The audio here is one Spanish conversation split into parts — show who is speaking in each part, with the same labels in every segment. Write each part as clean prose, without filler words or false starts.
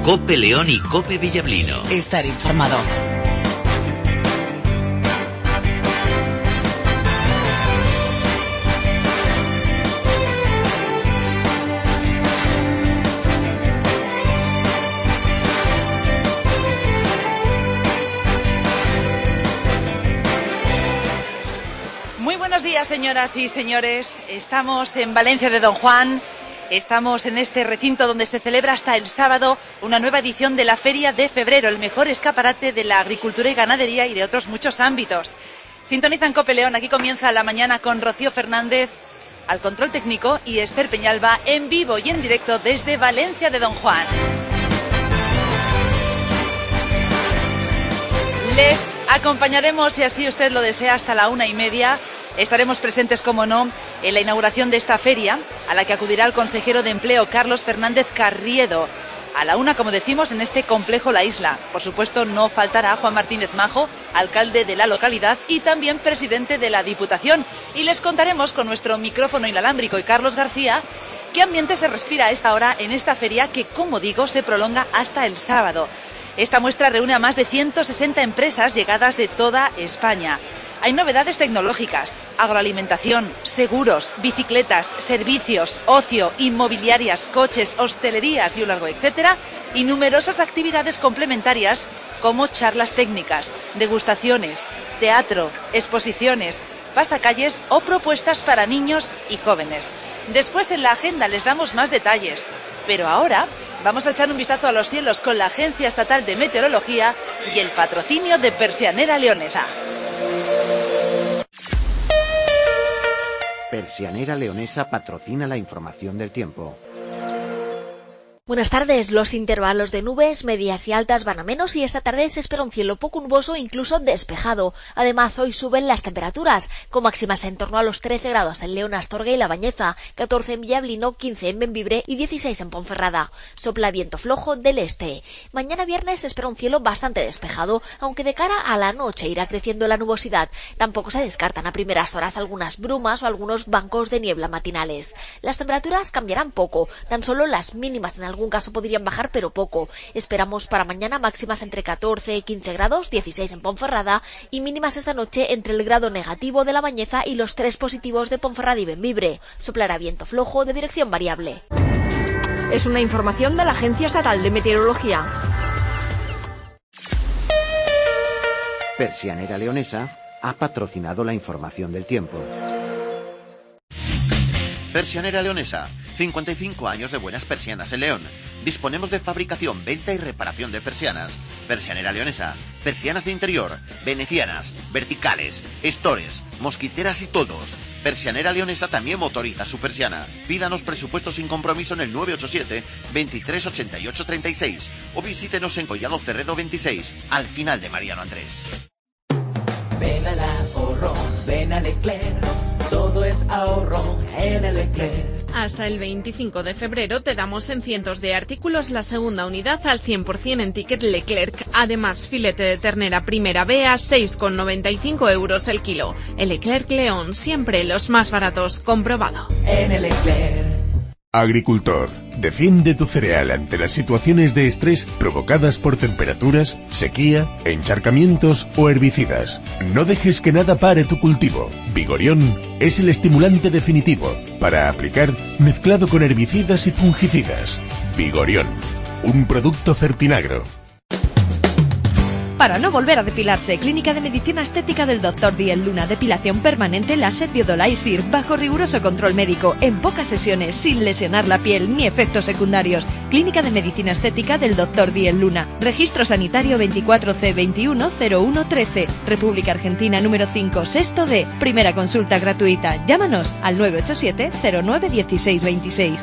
Speaker 1: Cope León y Cope Villablino.
Speaker 2: Estar informado.
Speaker 3: Buenos días, señoras y señores. Estamos en Valencia de Don Juan. Estamos en este recinto donde se celebra hasta el sábado una nueva edición de la Feria de Febrero, el mejor escaparate de la agricultura y ganadería y de otros muchos ámbitos. Sintonizan Cope León. Aquí comienza la mañana con Rocío Fernández al control técnico y Esther Peñalba en vivo y en directo desde Valencia de Don Juan. Les acompañaremos, si así usted lo desea, hasta la 1:30. Estaremos presentes, como no, en la inauguración de esta feria, a la que acudirá el consejero de Empleo, Carlos Fernández Carriedo. A la 1, como decimos, en este complejo La Isla. Por supuesto, no faltará Juan Martínez Majo, alcalde de la localidad y también presidente de la Diputación. Y les contaremos con nuestro micrófono inalámbrico y Carlos García qué ambiente se respira a esta hora en esta feria que, como digo, se prolonga hasta el sábado. Esta muestra reúne a más de 160 empresas llegadas de toda España. Hay novedades tecnológicas, agroalimentación, seguros, bicicletas, servicios, ocio, inmobiliarias, coches, hostelerías y un largo etcétera, y numerosas actividades complementarias como charlas técnicas, degustaciones, teatro, exposiciones, pasacalles o propuestas para niños y jóvenes. Después en la agenda les damos más detalles, pero ahora vamos a echar un vistazo a los cielos con la Agencia Estatal de Meteorología y el patrocinio de Persianera Leonesa.
Speaker 4: Persianera Leonesa patrocina la información del tiempo.
Speaker 5: Buenas tardes. Los intervalos de nubes medias y altas van a menos y esta tarde se espera un cielo poco nuboso, incluso despejado. Además, hoy suben las temperaturas, con máximas en torno a los 13 grados en León, Astorga y La Bañeza, 14 en Villablino, 15 en Bembibre y 16 en Ponferrada. Sopla viento flojo del este. Mañana viernes se espera un cielo bastante despejado, aunque de cara a la noche irá creciendo la nubosidad. Tampoco se descartan a primeras horas algunas brumas o algunos bancos de niebla matinales. Las temperaturas cambiarán poco, tan solo las mínimas en algún caso podrían bajar, pero poco. Esperamos para mañana máximas entre 14 y 15 grados, 16 en Ponferrada, y mínimas esta noche entre el grado negativo de La Bañeza y los 3 positivos de Ponferrada y Bembibre. Soplará viento flojo de dirección variable.
Speaker 6: Es una información de la Agencia Estatal de Meteorología.
Speaker 4: Persianera Leonesa ha patrocinado la información del tiempo.
Speaker 7: Persianera Leonesa, 55 años de buenas persianas en León. Disponemos de fabricación, venta y reparación de persianas. Persianera Leonesa, persianas de interior, venecianas, verticales, estores, mosquiteras y toldos. Persianera Leonesa también motoriza su persiana. Pídanos presupuesto sin compromiso en el 987 23 88 36 o visítenos en Collado Cerredo 26, al final de Mariano Andrés.
Speaker 8: Ven al ahorro, ven a Leclerc, todo es ahorro en el Leclerc.
Speaker 9: Hasta el 25 de febrero te damos en cientos de artículos la segunda unidad al 100% en ticket Leclerc. Además, filete de ternera primera B a 6,95 € el kilo. El Leclerc León, siempre los más baratos, comprobado.
Speaker 8: En el Leclerc.
Speaker 10: Agricultor, defiende tu cereal ante las situaciones de estrés provocadas por temperaturas, sequía, encharcamientos o herbicidas. No dejes que nada pare tu cultivo. Vigorión es el estimulante definitivo para aplicar mezclado con herbicidas y fungicidas. Vigorión, un producto Fertinagro.
Speaker 11: Para no volver a depilarse, Clínica de Medicina Estética del Dr. Diel Luna, depilación permanente láser Biodolaisir, bajo riguroso control médico, en pocas sesiones, sin lesionar la piel ni efectos secundarios. Clínica de Medicina Estética del Dr. Diel Luna, registro sanitario 24C210113, República Argentina número 5, sexto D, primera consulta gratuita. Llámanos al 987 09 16 26.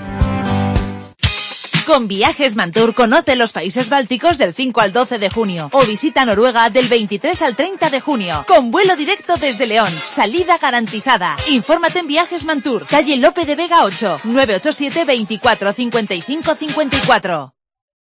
Speaker 12: Con Viajes Mantur conoce los países bálticos del 5 al 12 de junio o visita Noruega del 23 al 30 de junio con vuelo directo desde León, salida garantizada. Infórmate en Viajes Mantur, calle Lope de Vega 8, 987 24 55 54.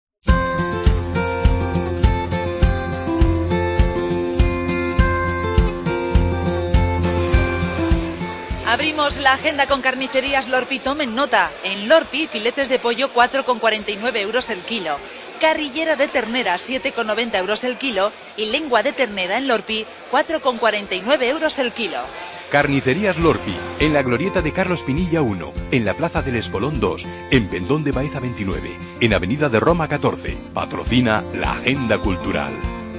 Speaker 3: Abrimos la agenda con carnicerías Lorpi. Tomen nota. En Lorpi, filetes de pollo 4,49 € el kilo. carrillera de ternera 7,90 euros el kilo y lengua de ternera en Lorpi 4,49 euros el kilo.
Speaker 2: Carnicerías Lorpi, en la glorieta de Carlos Pinilla 1, en la Plaza del Espolón 2, en Pendón de Baeza 29, en Avenida de Roma 14. Patrocina la Agenda Cultural.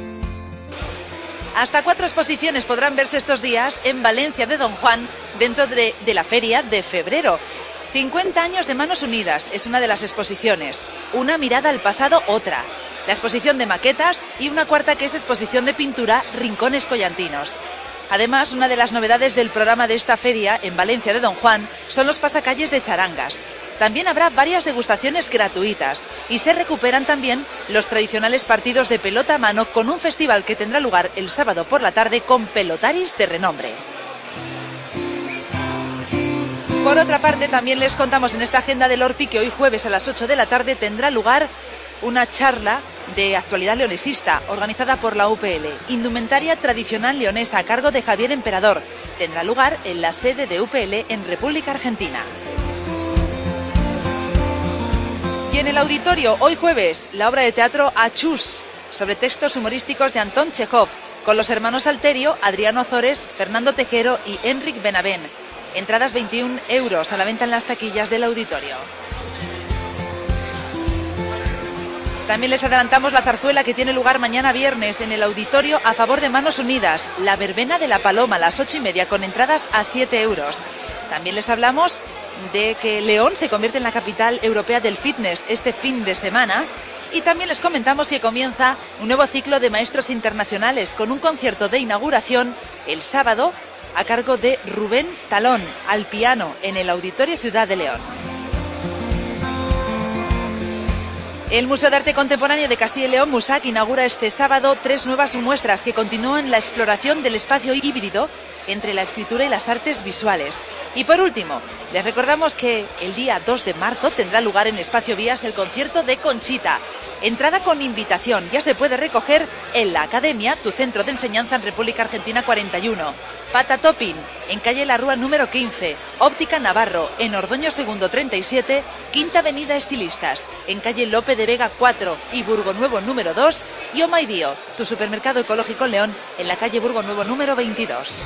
Speaker 3: Hasta 4 exposiciones podrán verse estos días en Valencia de Don Juan dentro de la feria de febrero. 50 años de Manos Unidas es una de las exposiciones. Una mirada al pasado, otra. La exposición de maquetas y una cuarta que es exposición de pintura Rincones Collantinos. Además, una de las novedades del programa de esta feria en Valencia de Don Juan son los pasacalles de charangas. También habrá varias degustaciones gratuitas y se recuperan también los tradicionales partidos de pelota a mano con un festival que tendrá lugar el sábado por la tarde con pelotaris de renombre. Por otra parte, también les contamos en esta agenda del Lorpi que hoy jueves a las 8 de la tarde tendrá lugar una charla de actualidad leonesista organizada por la UPL, Indumentaria Tradicional Leonesa a cargo de Javier Emperador. Tendrá lugar en la sede de UPL en República Argentina. Y en el auditorio, hoy jueves, la obra de teatro Achús, sobre textos humorísticos de Antón Chejov, con los hermanos Alterio, Adriano Ozores, Fernando Tejero y Enric Benavent. Entradas 21 euros a la venta en las taquillas del auditorio. También les adelantamos la zarzuela que tiene lugar mañana viernes en el auditorio a favor de Manos Unidas, la verbena de la Paloma a las 8:30 con entradas a 7 euros. También les hablamos de que León se convierte en la capital europea del fitness este fin de semana. Y también les comentamos que comienza un nuevo ciclo de maestros internacionales con un concierto de inauguración el sábado a cargo de Rubén Talón al piano en el Auditorio Ciudad de León. El Museo de Arte Contemporáneo de Castilla y León, MUSAC, inaugura este sábado 3 nuevas muestras que continúan la exploración del espacio híbrido entre la escritura y las artes visuales. Y por último, les recordamos que el día 2 de marzo tendrá lugar en Espacio Vías el concierto de Conchita. Entrada con invitación, ya se puede recoger en la Academia, tu centro de enseñanza en República Argentina 41. Pata Topping, en calle La Rúa número 15. Óptica Navarro, en Ordoño Segundo 37, Quinta Avenida Estilistas, en calle Lope de Vega 4 y Burgo Nuevo número 2. Y Oh My Bio, tu supermercado ecológico en León, en la calle Burgo Nuevo número 22.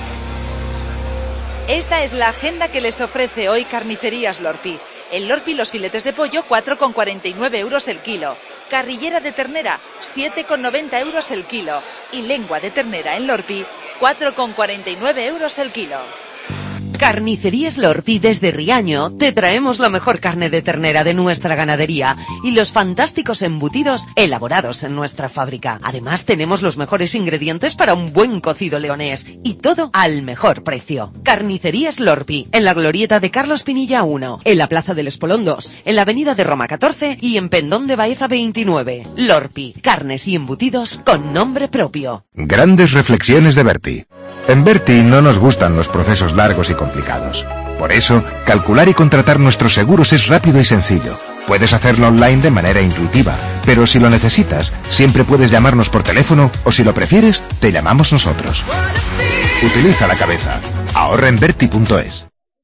Speaker 3: Esta es la agenda que les ofrece hoy Carnicerías Lorpi. En Lorpi los filetes de pollo 4,49 euros el kilo. Carrillera de ternera 7,90 euros el kilo. Y lengua de ternera en Lorpi 4,49 euros el kilo.
Speaker 12: Carnicerías Lorpi desde Riaño te traemos la mejor carne de ternera de nuestra ganadería y los fantásticos embutidos elaborados en nuestra fábrica. Además tenemos los mejores ingredientes para un buen cocido leonés y todo al mejor precio. Carnicerías Lorpi, en la glorieta de Carlos Pinilla 1, en la Plaza del Espolón 2, en la Avenida de Roma 14 y en Pendón de Baeza 29. Lorpi, carnes y embutidos con nombre propio.
Speaker 13: Grandes reflexiones de Berti. En Berti no nos gustan los procesos largos y complicados. Por eso, calcular y contratar nuestros seguros es rápido y sencillo. Puedes hacerlo online de manera intuitiva, pero si lo necesitas, siempre puedes llamarnos por teléfono o si lo prefieres, te llamamos nosotros. Utiliza la cabeza. Ahorra en Berti.es.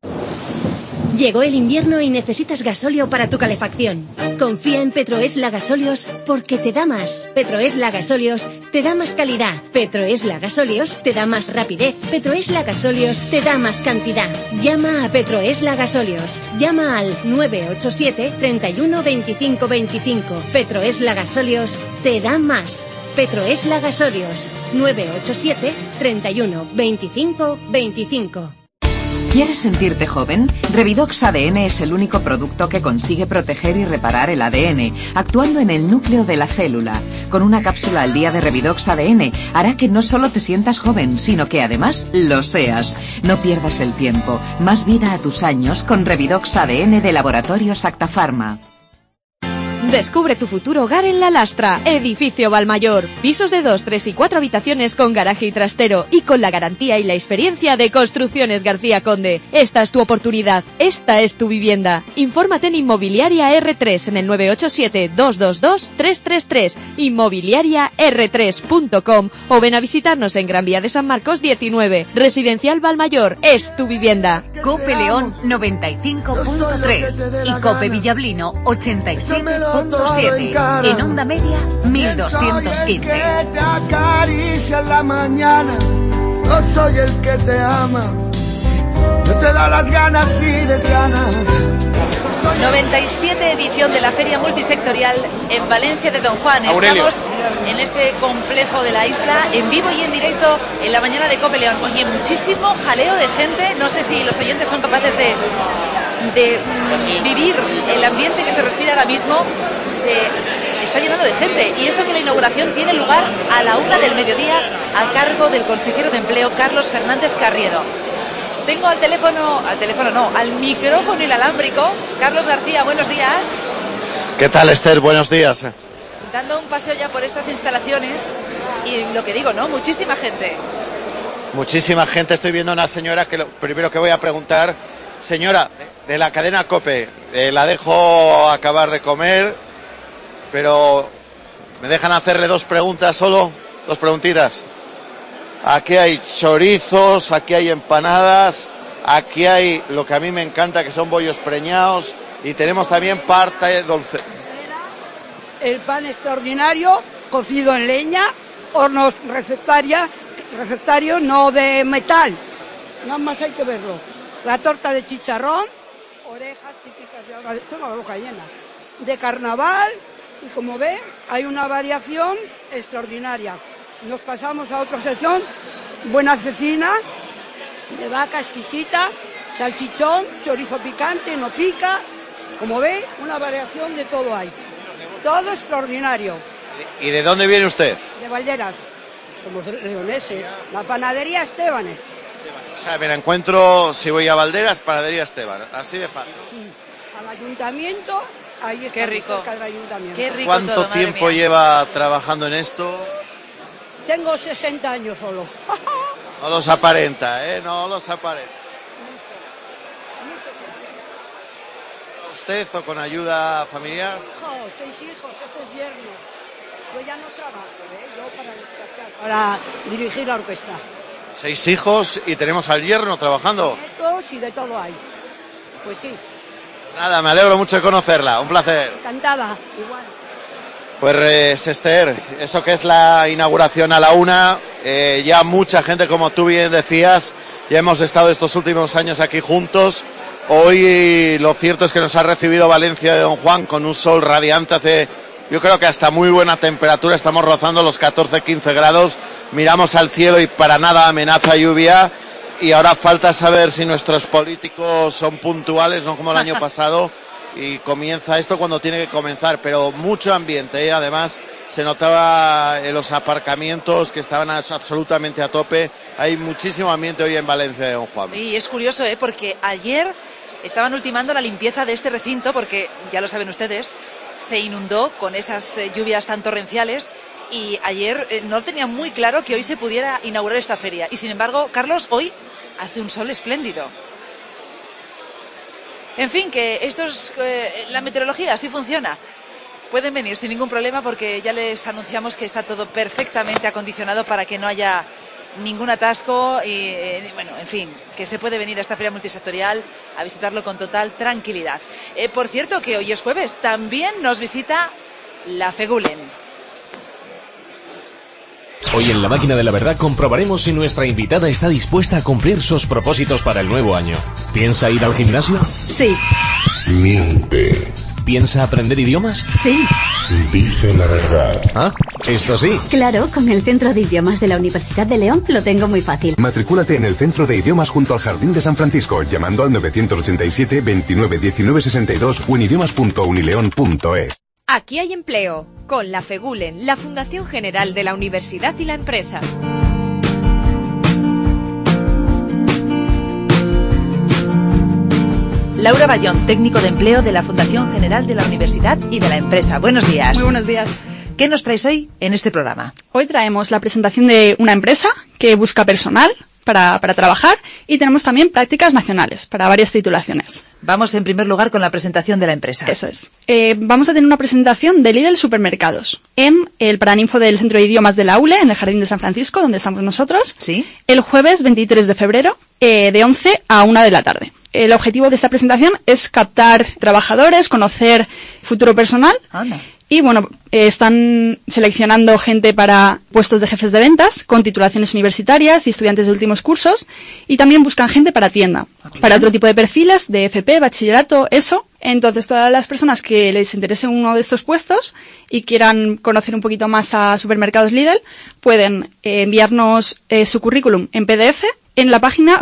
Speaker 14: Llegó el invierno y necesitas gasóleo para tu calefacción. Confía en Petroesla Gasóleos porque te da más. Petroesla Gasóleos te da más calidad. Petroesla Gasóleos te da más rapidez. Petroesla Gasóleos te da más cantidad. Llama a Petroesla Gasóleos. Llama al 987 31 25 25. Petroesla Gasóleos te da más. Petroesla Gasóleos. 987 31 25 25.
Speaker 15: ¿Quieres sentirte joven? Revidox ADN es el único producto que consigue proteger y reparar el ADN, actuando en el núcleo de la célula. Con una cápsula al día de Revidox ADN hará que no solo te sientas joven, sino que además lo seas. No pierdas el tiempo. Más vida a tus años con Revidox ADN de Laboratorios Acta Pharma.
Speaker 11: Descubre tu futuro hogar en La Lastra, Edificio Valmayor. Pisos de 2, 3 y 4 habitaciones con garaje y trastero y con la garantía y la experiencia de Construcciones García Conde. Esta es tu oportunidad, esta es tu vivienda. Infórmate en Inmobiliaria R3 en el 987-222-333, inmobiliariar3.com o ven a visitarnos en Gran Vía de San Marcos 19. Residencial Valmayor es tu vivienda.
Speaker 16: Cope León 95.3 y Cope Villablino 87.8.
Speaker 12: 101.7. En onda media, 1215.
Speaker 16: Que te acaricia en la mañana. No soy el que te ama. No te da las ganas y desganas.
Speaker 3: 97 edición de la Feria Multisectorial en Valencia de Don Juan.
Speaker 17: Aurelio.
Speaker 3: Estamos en este complejo de la isla, en vivo y en directo en la mañana de Cope León. Oye, muchísimo jaleo de gente. No sé si los oyentes son capaces de vivir el ambiente que se respira ahora mismo. Se está llenando de gente. Y eso que la inauguración tiene lugar a la 1 del mediodía a cargo del consejero de Empleo, Carlos Fernández Carriedo. Tengo al micrófono inalámbrico, Carlos García, buenos días.
Speaker 17: ¿Qué tal, Esther? Buenos días.
Speaker 3: Dando un paseo ya por estas instalaciones y lo que digo, ¿no? Muchísima gente.
Speaker 17: Muchísima gente. Estoy viendo a una señora que lo primero que voy a preguntar, señora, de la cadena COPE, la dejo acabar de comer, pero me dejan hacerle dos preguntas solo, dos preguntitas. Aquí hay chorizos, aquí hay empanadas, aquí hay lo que a mí me encanta, que son bollos preñados, y tenemos también parte dulce.
Speaker 18: El pan extraordinario, cocido en leña, hornos recetario no de metal, nada más hay que verlo. La torta de chicharrón, orejas típicas de ahora, tengo la boca llena, de carnaval, y como ve, hay una variación extraordinaria. Nos pasamos a otra sección, buena cecina, de vaca exquisita, salchichón, chorizo picante, no pica. Como ve, una variación de todo hay. Todo extraordinario.
Speaker 17: ¿Y de dónde viene usted?
Speaker 18: De Valderas, somos leoneses, la panadería Estebanes.
Speaker 17: O sea, me la encuentro, si voy a Valderas, panadería Esteban, así de fácil.
Speaker 18: Al ayuntamiento, ahí está.
Speaker 3: Qué rico.
Speaker 18: Cerca del ayuntamiento.
Speaker 3: Qué rico.
Speaker 17: ¿Cuánto
Speaker 3: todo,
Speaker 17: tiempo lleva trabajando en esto?
Speaker 18: Tengo 60 años solo.
Speaker 17: No los aparenta, no los aparenta. ¿Usted o con ayuda familiar?
Speaker 18: 6 hijos, ese es yerno. Yo ya no trabajo, yo para dirigir la orquesta.
Speaker 17: 6 hijos y tenemos al yerno trabajando.
Speaker 18: Nietos y de todo hay. Pues sí.
Speaker 17: Nada, me alegro mucho de conocerla, un placer.
Speaker 18: Encantada, igual.
Speaker 17: Pues Esther, eso que es la inauguración a la 1, ya mucha gente, como tú bien decías, ya hemos estado estos últimos años aquí juntos. Hoy lo cierto es que nos ha recibido Valencia de Don Juan con un sol radiante, yo creo que hasta muy buena temperatura, estamos rozando los 14-15 grados, miramos al cielo y para nada amenaza lluvia, y ahora falta saber si nuestros políticos son puntuales, no como el año pasado, y comienza esto cuando tiene que comenzar, pero mucho ambiente, además se notaba en los aparcamientos que estaban absolutamente a tope, hay muchísimo ambiente hoy en Valencia de Don Juan.
Speaker 3: Y es curioso, porque ayer estaban ultimando la limpieza de este recinto, porque ya lo saben ustedes, se inundó con esas lluvias tan torrenciales, y ayer no tenían muy claro que hoy se pudiera inaugurar esta feria, y sin embargo, Carlos, hoy hace un sol espléndido. En fin, que esto es la meteorología, así funciona. Pueden venir sin ningún problema porque ya les anunciamos que está todo perfectamente acondicionado para que no haya ningún atasco y, bueno, en fin, que se puede venir a esta feria multisectorial a visitarlo con total tranquilidad. Por cierto, que hoy es jueves, también nos visita la Fegulen.
Speaker 19: Hoy en La Máquina de la Verdad comprobaremos si nuestra invitada está dispuesta a cumplir sus propósitos para el nuevo año. ¿Piensa ir al gimnasio?
Speaker 10: Sí. Miente.
Speaker 19: ¿Piensa aprender idiomas?
Speaker 10: Sí. Dice la verdad.
Speaker 19: Ah, esto sí.
Speaker 20: Claro, con el Centro de Idiomas de la Universidad de León lo tengo muy fácil.
Speaker 10: Matricúlate en el Centro de Idiomas junto al Jardín de San Francisco, llamando al 987 29 19 62 o en idiomas.unileon.es.
Speaker 11: Aquí hay empleo, con la Fegulen, la Fundación General de la Universidad y la Empresa.
Speaker 3: Laura Bayón, técnico de empleo de la Fundación General de la Universidad y de la Empresa. Buenos días.
Speaker 21: Muy buenos días.
Speaker 3: ¿Qué nos traes hoy en este programa?
Speaker 21: Hoy traemos la presentación de una empresa que busca personal para trabajar y tenemos también prácticas nacionales para varias titulaciones.
Speaker 3: Vamos en primer lugar con la presentación de la empresa.
Speaker 21: Eso es. Vamos a tener una presentación de Lidl Supermercados en el Paraninfo del Centro de Idiomas de la ULE, en el Jardín de San Francisco, donde estamos nosotros.
Speaker 3: Sí.
Speaker 21: El jueves 23 de febrero, de 11 a 1 de la tarde. el objetivo de esta presentación es captar trabajadores, conocer futuro personal.
Speaker 1: Anda.
Speaker 21: Y bueno, están seleccionando gente para puestos de jefes de ventas con titulaciones universitarias y estudiantes de últimos cursos, y también buscan gente para tienda, para otro tipo de perfiles de FP, bachillerato, eso. Entonces, todas las personas que les interese uno de estos puestos y quieran conocer un poquito más a Supermercados Lidl, pueden enviarnos su currículum en PDF en la página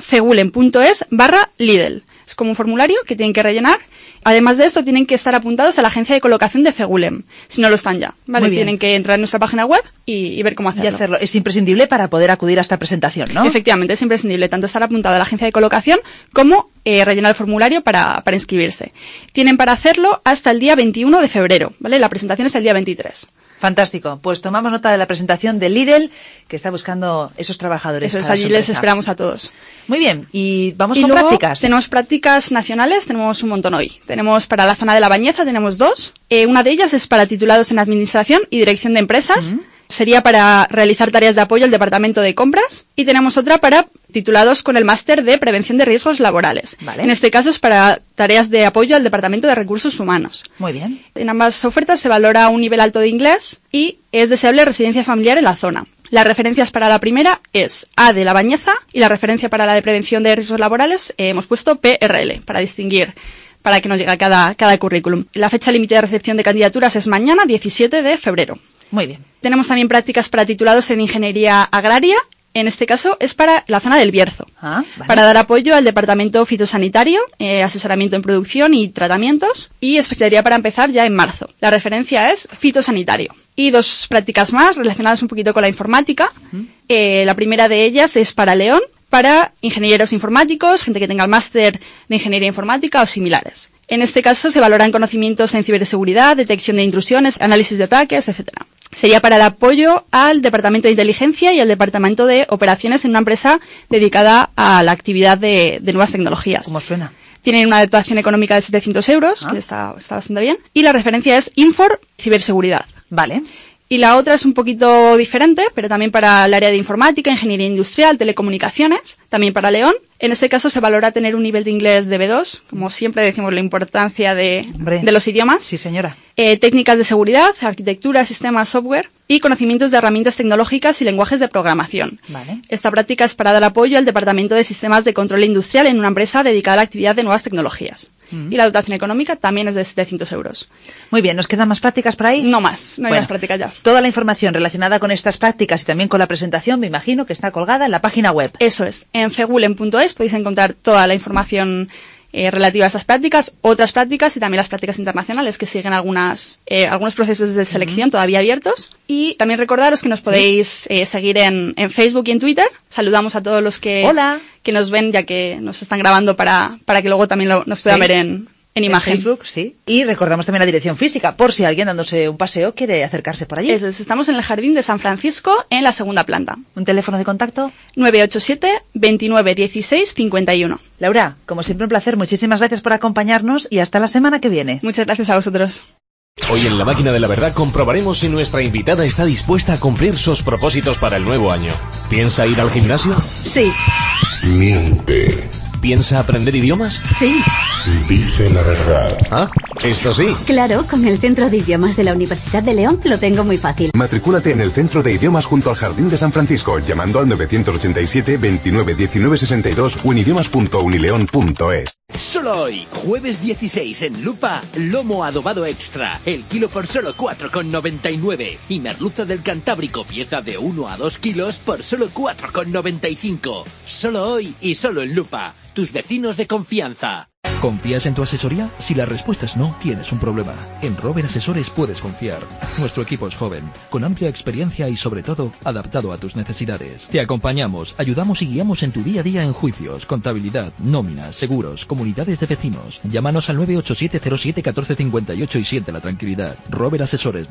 Speaker 21: fegulen.es/Lidl. Es como un formulario que tienen que rellenar. Además de esto, tienen que estar apuntados a la agencia de colocación de Fegulem, si no lo están ya, ¿vale? Tienen que entrar en nuestra página web y ver cómo hacerlo.
Speaker 1: Y hacerlo. Es imprescindible para poder acudir a esta presentación, ¿no?
Speaker 21: Efectivamente, es imprescindible tanto estar apuntado a la agencia de colocación como rellenar el formulario para inscribirse. Tienen para hacerlo hasta el día 21 de febrero, ¿vale? La presentación es el día 23.
Speaker 1: Fantástico. Pues tomamos nota de la presentación de Lidl, que está buscando esos trabajadores.
Speaker 21: Eso es, allí les esperamos a todos.
Speaker 1: Muy bien, y vamos
Speaker 21: con
Speaker 1: luego
Speaker 21: prácticas. Tenemos prácticas nacionales, tenemos un montón hoy. Tenemos para la zona de La Bañeza, tenemos 2. Una de ellas es para titulados en Administración y Dirección de Empresas. Sería para realizar tareas de apoyo al Departamento de Compras. Y tenemos otra para titulados con el máster de Prevención de Riesgos Laborales.
Speaker 1: Vale.
Speaker 21: En este caso es para tareas de apoyo al Departamento de Recursos Humanos.
Speaker 1: Muy bien.
Speaker 21: En ambas ofertas se valora un nivel alto de inglés y es deseable residencia familiar en la zona. Las referencias para la primera es A de La Bañeza y la referencia para la de Prevención de Riesgos Laborales hemos puesto PRL para distinguir, para que nos llegue cada currículum. La fecha límite de recepción de candidaturas es mañana, 17 de febrero.
Speaker 1: Muy bien.
Speaker 21: Tenemos también prácticas para titulados en Ingeniería Agraria. En este caso es para la zona del Bierzo,
Speaker 1: vale.
Speaker 21: Para dar apoyo al departamento fitosanitario, asesoramiento en producción y tratamientos, y expectaría para empezar ya en marzo. La referencia es fitosanitario. Y 2 prácticas más relacionadas un poquito con la informática. La primera de ellas es para León, para ingenieros informáticos, gente que tenga el máster de ingeniería informática o similares. En este caso se valoran conocimientos en ciberseguridad, detección de intrusiones, análisis de ataques, etcétera. Sería para el apoyo al Departamento de Inteligencia y al Departamento de Operaciones en una empresa dedicada a la actividad de nuevas tecnologías.
Speaker 1: ¿Cómo suena?
Speaker 21: Tienen una dotación económica de 700 euros, que está bastante bien. Y la referencia es Infor Ciberseguridad.
Speaker 1: Vale.
Speaker 21: Y la otra es un poquito diferente, pero también para el área de informática, ingeniería industrial, telecomunicaciones, también para León. En este caso se valora tener un nivel de inglés de B2, como siempre decimos la importancia de los idiomas.
Speaker 1: Sí, señora.
Speaker 21: Técnicas de seguridad, arquitectura, sistemas, software y conocimientos de herramientas tecnológicas y lenguajes de programación.
Speaker 1: Vale.
Speaker 21: Esta práctica es para dar apoyo al Departamento de Sistemas de Control Industrial en una empresa dedicada a la actividad de nuevas tecnologías. Y la dotación económica también es de 700 euros.
Speaker 1: Muy bien, ¿nos quedan más prácticas por ahí?
Speaker 21: No más, no hay más prácticas ya.
Speaker 1: Toda la información relacionada con estas prácticas y también con la presentación, me imagino que está colgada en la página web.
Speaker 21: Eso es, en fegulen.es podéis encontrar toda la información relativa a estas prácticas, otras prácticas y también las prácticas internacionales que siguen algunos procesos de selección todavía abiertos. Y también recordaros que nos podéis seguir en Facebook y en Twitter. Saludamos a todos los que nos ven, ya que nos están grabando para que luego también nos puedan ver en imagen.
Speaker 1: Facebook, sí. Y recordamos también la dirección física, por si alguien dándose un paseo quiere acercarse por allí.
Speaker 21: Eso es, estamos en el Jardín de San Francisco, en la 2ª planta.
Speaker 1: ¿Un teléfono de contacto?
Speaker 21: 987 29 16 51.
Speaker 1: Laura, como siempre un placer, muchísimas gracias por acompañarnos y hasta la semana que viene.
Speaker 21: Muchas gracias a vosotros.
Speaker 19: Hoy en La Máquina de la Verdad comprobaremos si nuestra invitada está dispuesta a cumplir sus propósitos para el nuevo año. ¿Piensa ir al gimnasio?
Speaker 20: Sí.
Speaker 10: Miente.
Speaker 19: ¿Piensa aprender idiomas?
Speaker 20: Sí.
Speaker 10: Dice la verdad.
Speaker 19: Ah, esto sí.
Speaker 20: Claro, con el Centro de Idiomas de la Universidad de León lo tengo muy fácil.
Speaker 22: Matricúlate en el Centro de Idiomas junto al Jardín de San Francisco, llamando al 987 29 19 62 o en idiomas.unileon.es.
Speaker 23: Solo hoy, jueves 16 en Lupa, lomo adobado extra, el kilo por solo 4,99 y merluza del Cantábrico, pieza de 1 a 2 kilos por solo 4,95. Solo hoy y solo en Lupa, tus vecinos de confianza.
Speaker 24: ¿Confías en tu asesoría? Si la respuesta es no, tienes un problema. En Robert Asesores puedes confiar. Nuestro equipo es joven, con amplia experiencia y sobre todo adaptado a tus necesidades. Te acompañamos, ayudamos y guiamos en tu día a día en juicios, contabilidad, nóminas, seguros, comunidades de vecinos. Llámanos al 987-07-1458 y siente la tranquilidad. Robert Asesores,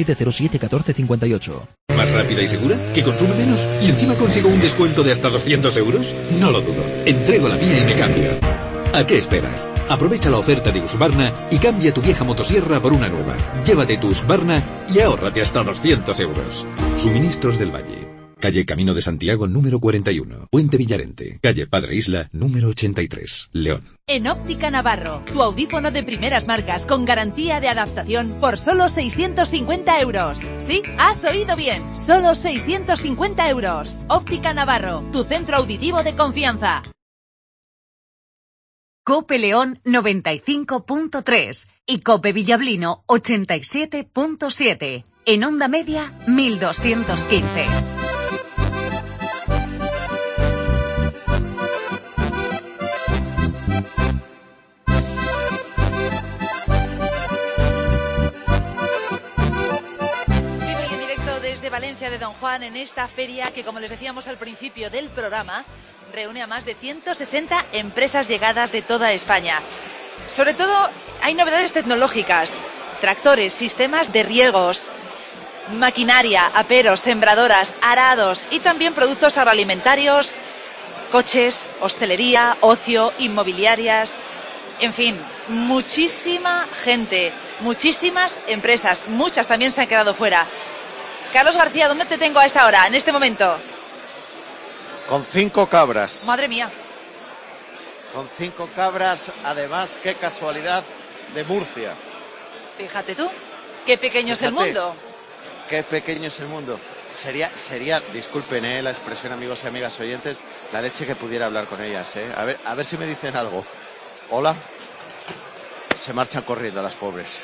Speaker 24: 987-07-1458.
Speaker 25: ¿Más rápida y segura? ¿Que consume menos? ¿Y encima consigo un descuento de hasta 200 euros? No lo dudo. Entrego la mía y me cambio. ¿A qué esperas? Aprovecha la oferta de Husqvarna y cambia tu vieja motosierra por una nueva. Llévate tu Husqvarna y ahórrate hasta 200 euros. Suministros del Valle. calle Camino de Santiago número 41, Puente Villarente, calle Padre Isla número 83, León.
Speaker 12: En Óptica Navarro, tu audífono de primeras marcas con garantía de adaptación por solo 650 euros. Sí, has oído bien, solo 650 euros. Óptica Navarro, tu centro auditivo de confianza.
Speaker 4: Cope León 95.3 y Cope Villablino 87.7. En onda media 1215.
Speaker 3: Desde Valencia de Don Juan, en esta feria que, como les decíamos al principio del programa, reúne a más de 160 empresas llegadas de toda España. Sobre todo hay novedades tecnológicas, tractores, sistemas de riegos, maquinaria, aperos, sembradoras, arados y también productos agroalimentarios, coches, hostelería, ocio, inmobiliarias, en fin, muchísima gente, muchísimas empresas, muchas también se han quedado fuera. Carlos García, ¿dónde te tengo a esta hora, en este momento?
Speaker 17: Con 5 cabras.
Speaker 3: Madre mía.
Speaker 17: Con 5 cabras, además, qué casualidad, de Murcia.
Speaker 3: Fíjate tú, qué pequeño es el mundo.
Speaker 17: Qué pequeño es el mundo. Sería, disculpen la expresión, amigos y amigas oyentes, la leche que pudiera hablar con ellas. A ver si me dicen algo. Hola. Se marchan corriendo las pobres.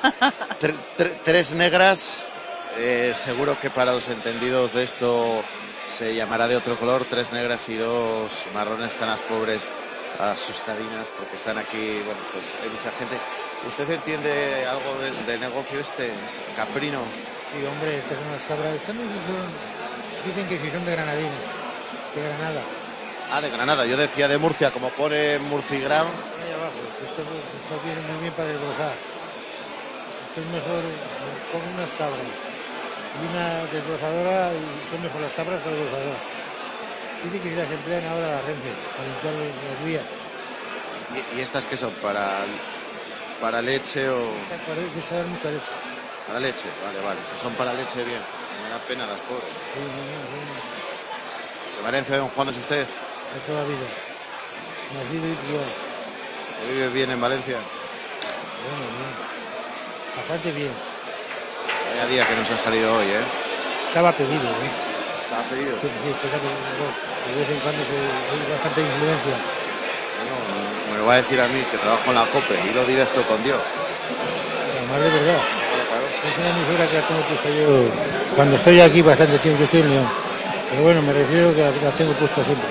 Speaker 17: 3 negras. Seguro que para los entendidos de esto se llamará de otro color. 3 negras y 2 marrones. Están las pobres asustadinas porque están aquí. Bueno, pues hay mucha gente. ¿Usted entiende algo del negocio caprino?
Speaker 5: Sí, hombre, estas son las cabras. Estas no son, dicen que sí son de Granadina, de Granada.
Speaker 17: Ah, de Granada. Yo decía de Murcia, como pone Murcigram.
Speaker 5: Ahí abajo. Esto viene muy bien para desbrozar. Esto es mejor con unas cabras y una desbrozadora, y son mejor las cabras que la desbrozadora. Dicen que se las emplean ahora a la gente para limpiar las vías.
Speaker 17: ¿Y estas qué son? ¿Para leche o...?
Speaker 5: Para dar mucha leche.
Speaker 17: Para leche, vale. Si son para leche, bien. Me da pena las pobres.
Speaker 5: Sí.
Speaker 17: ¿De Valencia de Don Juan es usted?
Speaker 5: De toda la vida. Nacido y criado.
Speaker 17: ¿Se vive bien en Valencia?
Speaker 5: Bueno, bien. Bastante bien.
Speaker 17: Vaya día que nos ha salido hoy,
Speaker 5: Estaba pedido,
Speaker 17: Estaba pedido.
Speaker 5: Sí, está pedido. De vez en cuando hay bastante influencia.
Speaker 17: Bueno, me lo va a decir a mí, que trabajo en la COPE, y lo directo con Dios.
Speaker 5: Además de verdad. Es una emisora que la tengo puesta yo cuando estoy aquí bastante tiempo, yo estoy en León. Pero bueno, me refiero a que la tengo puesta siempre.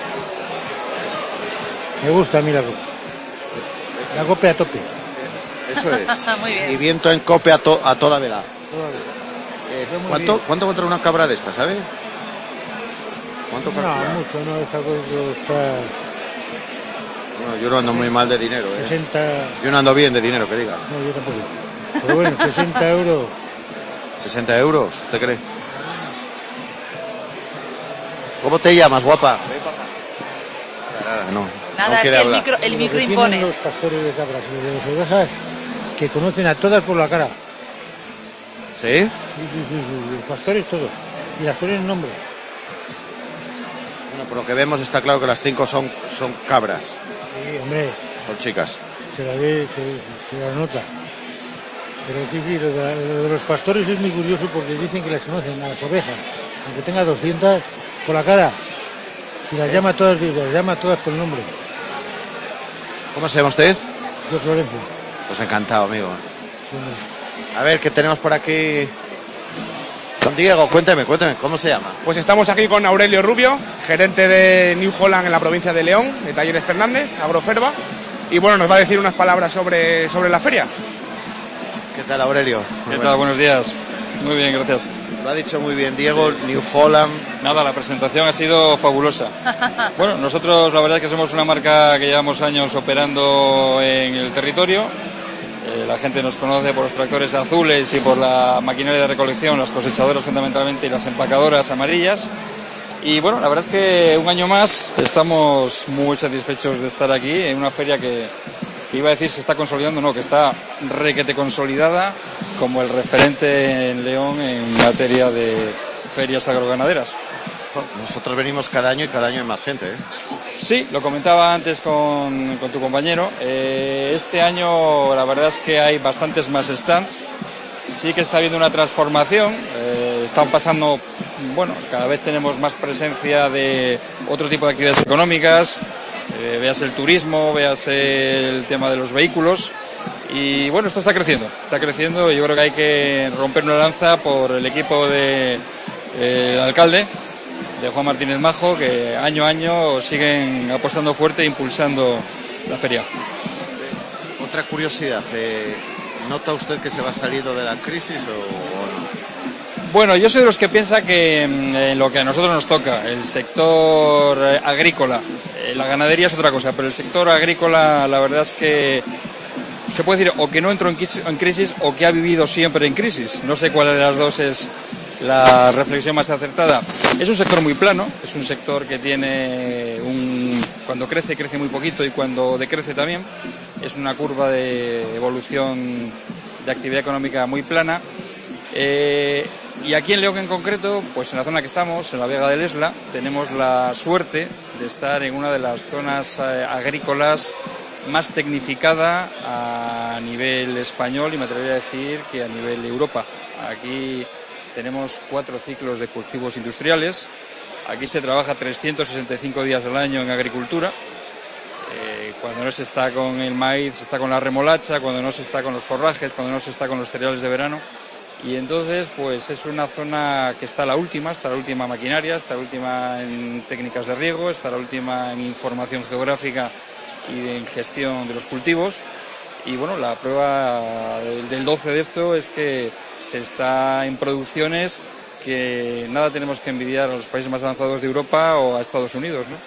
Speaker 5: Me gusta a mí la COPE. La COPE a tope.
Speaker 17: Eso es.
Speaker 3: Muy bien.
Speaker 17: Y viento en COPE a toda vela. ¿Cuánto contra una cabra de esta, sabe? ¿Cuánto calcula?
Speaker 5: No, mucho, no, esta está...
Speaker 17: Bueno, yo no ando muy mal de dinero,
Speaker 5: 60...
Speaker 17: Yo no ando bien de dinero, que diga.
Speaker 5: No, yo tampoco. Pero bueno, 60 euros.
Speaker 17: ¿60 euros? ¿Usted cree? ¿Cómo te llamas, guapa?
Speaker 3: Nada, es que el micro impone.
Speaker 5: Los pastores de cabras y de las ovejas que conocen a todas por la cara.
Speaker 17: ¿Sí?
Speaker 5: Sí, los pastores todos. Y las ponen nombre.
Speaker 17: Bueno, por lo que vemos está claro que las 5 son cabras.
Speaker 5: Sí, hombre.
Speaker 17: Son chicas.
Speaker 5: Se la ve, se la nota. Pero sí, lo de los pastores es muy curioso porque dicen que las conocen a las ovejas. Aunque tenga 200 por la cara. Y las llama todas por nombre.
Speaker 17: ¿Cómo se llama usted?
Speaker 5: Yo, Florencio.
Speaker 17: Pues encantado, amigo.
Speaker 5: Sí,
Speaker 17: a ver, ¿qué tenemos por aquí? Don Diego, cuénteme, ¿cómo se llama?
Speaker 6: Pues estamos aquí con Aurelio Rubio, gerente de New Holland en la provincia de León, de Talleres Fernández, Agroferva, y bueno, nos va a decir unas palabras sobre la feria.
Speaker 17: ¿Qué tal, Aurelio?
Speaker 7: ¿Qué tal? Buenos días. Muy bien, gracias.
Speaker 17: Lo ha dicho muy bien Diego, sí. New Holland.
Speaker 7: Nada, la presentación ha sido fabulosa. Bueno, nosotros la verdad es que somos una marca que llevamos años operando en el territorio. La gente nos conoce por los tractores azules y por la maquinaria de recolección, las cosechadoras fundamentalmente y las empacadoras amarillas. Y bueno, la verdad es que un año más estamos muy satisfechos de estar aquí en una feria que iba a decir se está consolidando, no, que está requete consolidada como el referente en León en materia de ferias agroganaderas.
Speaker 17: Nosotros venimos cada año y cada año hay más gente, ¿eh?
Speaker 7: Sí, lo comentaba antes con tu compañero. Este año la verdad es que hay bastantes más stands. Sí que está habiendo una transformación. Están pasando, bueno, cada vez tenemos más presencia de otro tipo de actividades económicas. Veas el turismo, veas el tema de los vehículos. Y bueno, esto está creciendo y yo creo que hay que romper una lanza por el equipo del alcalde, de Juan Martínez Majo, que año a año siguen apostando fuerte e impulsando la feria.
Speaker 17: Otra curiosidad, ¿nota usted que se va saliendo de la crisis o no?
Speaker 7: Bueno, yo soy de los que piensa que en lo que a nosotros nos toca, el sector agrícola, la ganadería es otra cosa, pero el sector agrícola la verdad es que se puede decir o que no entró en crisis o que ha vivido siempre en crisis. No sé cuál de las dos es la reflexión más acertada. Es un sector muy plano, es un sector que tiene cuando crece muy poquito y cuando decrece también. Es una curva de evolución de actividad económica muy plana. Y aquí en León en concreto, pues en la zona que estamos, en la Vega del Esla, tenemos la suerte de estar en una de las zonas agrícolas más tecnificada a nivel español y me atrevería a decir que a nivel Europa. Aquí tenemos 4 ciclos de cultivos industriales. Aquí se trabaja 365 días al año en agricultura. Cuando no se está con el maíz, se está con la remolacha, cuando no se está con los forrajes, cuando no se está con los cereales de verano. Y entonces, pues es una zona que está la última maquinaria, está la última en técnicas de riego, está la última en información geográfica y en gestión de los cultivos. Y bueno, la prueba del 12 de esto es que se está en producciones que nada tenemos que envidiar a los países más avanzados de Europa o a Estados Unidos, ¿no?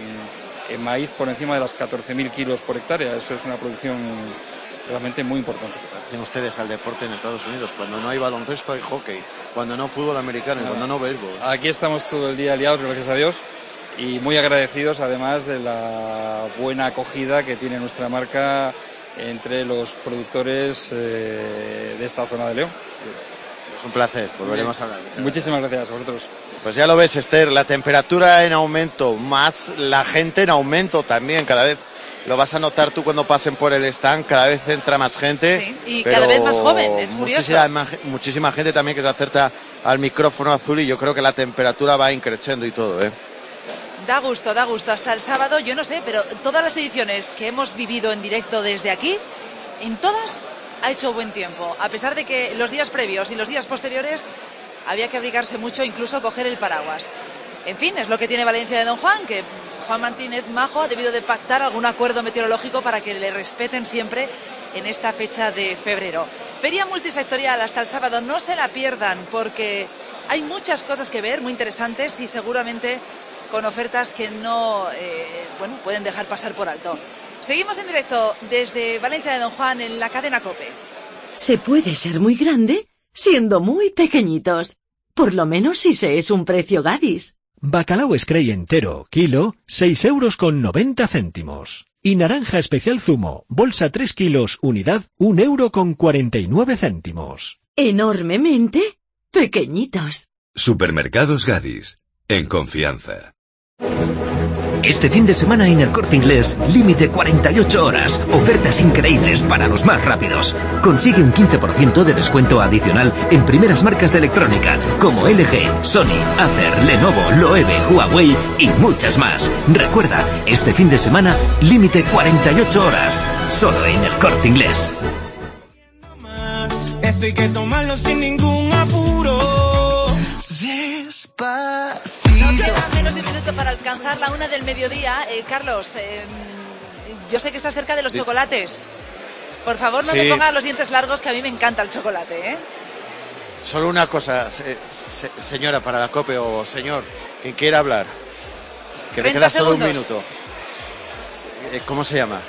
Speaker 7: En maíz por encima de las 14.000 kilos por hectárea. Eso es una producción realmente muy importante.
Speaker 17: Hacen ustedes al deporte en Estados Unidos. Cuando no hay baloncesto hay hockey, cuando no fútbol americano, cuando no béisbol.
Speaker 7: Aquí estamos todo el día liados, gracias a Dios, y muy agradecidos además de la buena acogida que tiene nuestra marca entre los productores de esta zona de León.
Speaker 17: Es un placer, volveremos a hablar.
Speaker 7: Muchísimas gracias a vosotros.
Speaker 17: Pues ya lo ves, Esther, la temperatura en aumento, más la gente en aumento también, cada vez lo vas a notar tú cuando pasen por el stand, cada vez entra más gente.
Speaker 3: Sí, y cada vez más joven, es curioso.
Speaker 17: Muchísima gente también que se acerca al micrófono azul y yo creo que la temperatura va increciendo y todo, ¿eh?
Speaker 3: Da gusto, hasta el sábado, yo no sé, pero todas las ediciones que hemos vivido en directo desde aquí, en todas ha hecho buen tiempo, a pesar de que los días previos y los días posteriores había que abrigarse mucho, incluso coger el paraguas. En fin, es lo que tiene Valencia de Don Juan, que Juan Martínez Majo ha debido de pactar algún acuerdo meteorológico para que le respeten siempre en esta fecha de febrero. Feria multisectorial hasta el sábado, no se la pierdan porque hay muchas cosas que ver, muy interesantes y seguramente con ofertas que no pueden dejar pasar por alto. Seguimos en directo desde Valencia de Don Juan en la cadena COPE.
Speaker 2: Se puede ser muy grande siendo muy pequeñitos. Por lo menos si se es un precio Gadis.
Speaker 8: Bacalao Scray entero, kilo, 6,90 €. Y naranja especial zumo, bolsa 3 kilos, unidad, 1,49 €.
Speaker 2: Enormemente pequeñitos.
Speaker 9: Supermercados Gadis. En confianza.
Speaker 23: Este fin de semana en El Corte Inglés, límite 48 horas. Ofertas increíbles para los más rápidos. Consigue un 15% de descuento adicional en primeras marcas de electrónica como LG, Sony, Acer, Lenovo, Loewe, Huawei y muchas más. Recuerda, este fin de semana, límite 48 horas. Solo en El Corte Inglés.
Speaker 16: Esto hay que tomarlo sin ningún apuro. Despacito.
Speaker 3: Nos queda menos de un minuto para alcanzar la 1 del mediodía. Carlos, yo sé que estás cerca de los chocolates. Por favor, no me pongas los dientes largos, que a mí me encanta el chocolate, ¿eh?
Speaker 17: Solo una cosa, señora, para la COPE o señor, quien quiera hablar. Que me queda solo un minuto. ¿Cómo se llama?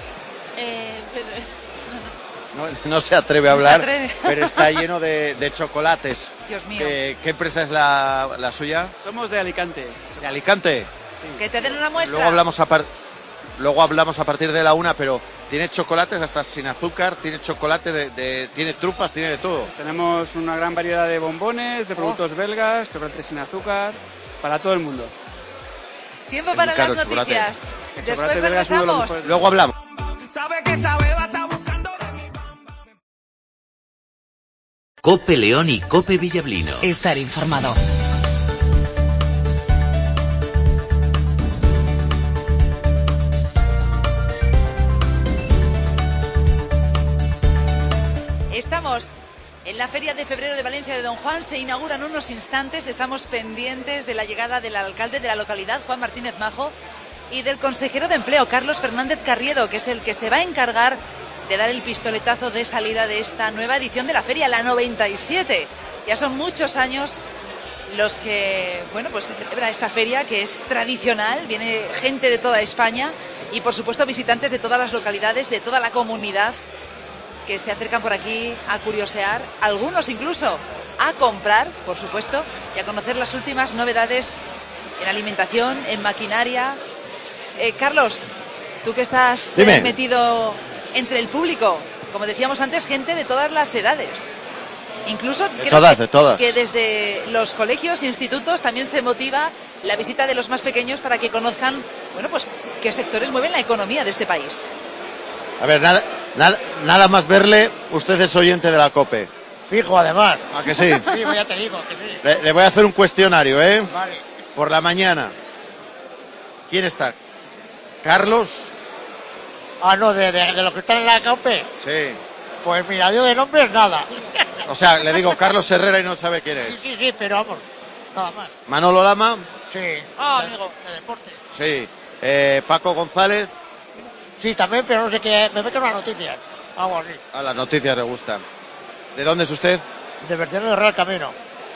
Speaker 17: No se atreve a hablar, pero está lleno de chocolates.
Speaker 3: Dios mío.
Speaker 17: ¿Qué empresa es la suya?
Speaker 13: Somos de Alicante.
Speaker 17: ¿De Alicante?
Speaker 3: Sí. Que te den una muestra.
Speaker 17: Luego hablamos a partir de la 1, pero Tiene chocolates hasta sin azúcar, tiene chocolate tiene trufas, tiene de todo.
Speaker 11: Tenemos una gran variedad de bombones, de productos belgas, chocolate sin azúcar, para todo el mundo.
Speaker 3: Tiempo para las noticias. Después regresamos.
Speaker 17: Luego hablamos.
Speaker 23: Cope León y Cope Villablino.
Speaker 4: Estar informado.
Speaker 3: Estamos en la Feria de Febrero de Valencia de Don Juan. Se inauguran unos instantes. Estamos pendientes de la llegada del alcalde de la localidad, Juan Martínez Majo, y del consejero de Empleo, Carlos Fernández Carriedo, que es el que se va a encargar de dar el pistoletazo de salida de esta nueva edición de la feria, la 97. Ya son muchos años los que, bueno, pues se celebra esta feria, que es tradicional. Viene gente de toda España y, por supuesto, visitantes de todas las localidades, de toda la comunidad, que se acercan por aquí a curiosear, algunos incluso a comprar, por supuesto, y a conocer las últimas novedades en alimentación, en maquinaria. Carlos, tú que estás metido entre el público, como decíamos antes, gente de todas las edades. Incluso
Speaker 17: de todas.
Speaker 3: Que desde los colegios, institutos, también se motiva la visita de los más pequeños para que conozcan, bueno, pues qué sectores mueven la economía de este país.
Speaker 17: A ver, nada más verle, usted es oyente de la COPE.
Speaker 5: Fijo, además.
Speaker 17: ¿A que sí?
Speaker 5: Sí, ya te digo que sí.
Speaker 17: Le voy a hacer un cuestionario, ¿eh?
Speaker 5: Vale.
Speaker 17: Por la mañana. ¿Quién está? ¿Carlos?
Speaker 5: Ah, no, de los que están en la COPE.
Speaker 17: Sí.
Speaker 5: Pues mira, yo de nombres nada.
Speaker 17: O sea, le digo Carlos Herrera y no sabe quién es.
Speaker 5: Sí, pero vamos, nada más.
Speaker 17: ¿Manolo Lama?
Speaker 5: Sí. Ah, amigo, de deporte.
Speaker 17: Sí. ¿Paco González?
Speaker 5: Sí, también, pero no sé qué. Me meto en las noticias. Algo así.
Speaker 17: A las noticias le gustan. ¿De dónde es usted?
Speaker 5: De Berciano de Real Camino.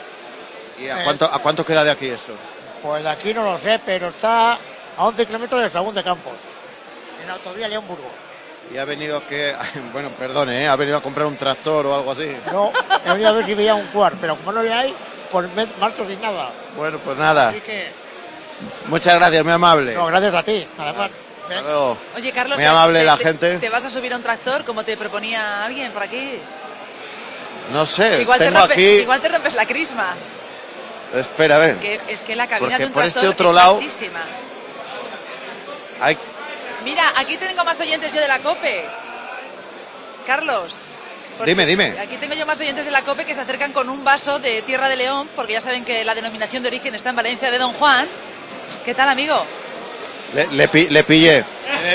Speaker 17: ¿Y a cuánto queda de aquí eso?
Speaker 5: Pues de aquí no lo sé, pero está a 11 kilómetros de Sagún de Campos, en la autovía León-Burgos.
Speaker 17: ¿Y ha venido bueno, perdone, ha venido a comprar un tractor o algo así?
Speaker 5: No, he venido a ver si veía un cuar, pero como no le hay, pues marcho sin nada.
Speaker 17: Bueno, pues nada.
Speaker 5: Así que...
Speaker 17: Muchas gracias, muy amable.
Speaker 5: No, gracias a ti, además.
Speaker 3: Oye, Carlos,
Speaker 17: muy amable la gente.
Speaker 3: ¿Te vas a subir a un tractor como te proponía alguien por aquí?
Speaker 17: No sé,
Speaker 3: igual te rompes la crisma.
Speaker 17: Espera, a ver.
Speaker 3: Es que la cabina de un
Speaker 17: por
Speaker 3: tractor
Speaker 17: este otro
Speaker 3: es
Speaker 17: lado
Speaker 3: vastísima.
Speaker 17: Hay...
Speaker 3: Mira, aquí tengo más oyentes yo de la COPE. Carlos.
Speaker 17: Dime.
Speaker 3: Aquí tengo yo más oyentes de la COPE que se acercan con un vaso de Tierra de León, porque ya saben que la denominación de origen está en Valencia de Don Juan. ¿Qué tal, amigo?
Speaker 17: Le pillé.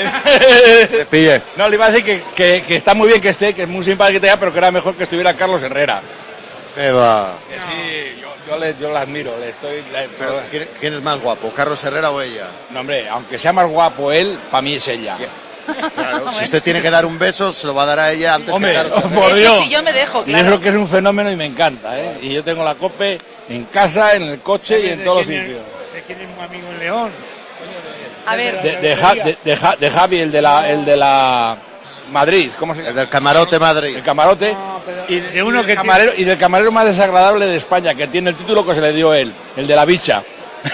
Speaker 17: Le pillé.
Speaker 13: No, le iba a decir que está muy bien que esté, que es muy simpático que te pero que era mejor que estuviera Carlos Herrera.
Speaker 17: ¿Qué va?
Speaker 13: Que sí, yo la admiro,
Speaker 17: Pero, ¿quién es más guapo, Carlos Herrera o ella?
Speaker 13: No, hombre, aunque sea más guapo él, para mí es ella.
Speaker 17: Claro, si usted tiene que dar un beso, se lo va a dar a ella antes que a Carlos Herrera.
Speaker 13: Por Dios.
Speaker 3: Eso sí, yo me dejo,
Speaker 13: claro. Y es lo que es un fenómeno y me encanta, ¿eh? Y yo tengo la COPE en casa, en el coche y en todos los sitios.
Speaker 5: ¿De quién es un amigo en León?
Speaker 3: A ver.
Speaker 13: De Javi, el de la Madrid, ¿cómo se llama?
Speaker 17: El del Camarote Madrid.
Speaker 13: El Camarote. Y de uno que camarero, y del camarero más desagradable de España, que tiene el título que se le dio él, el de la bicha.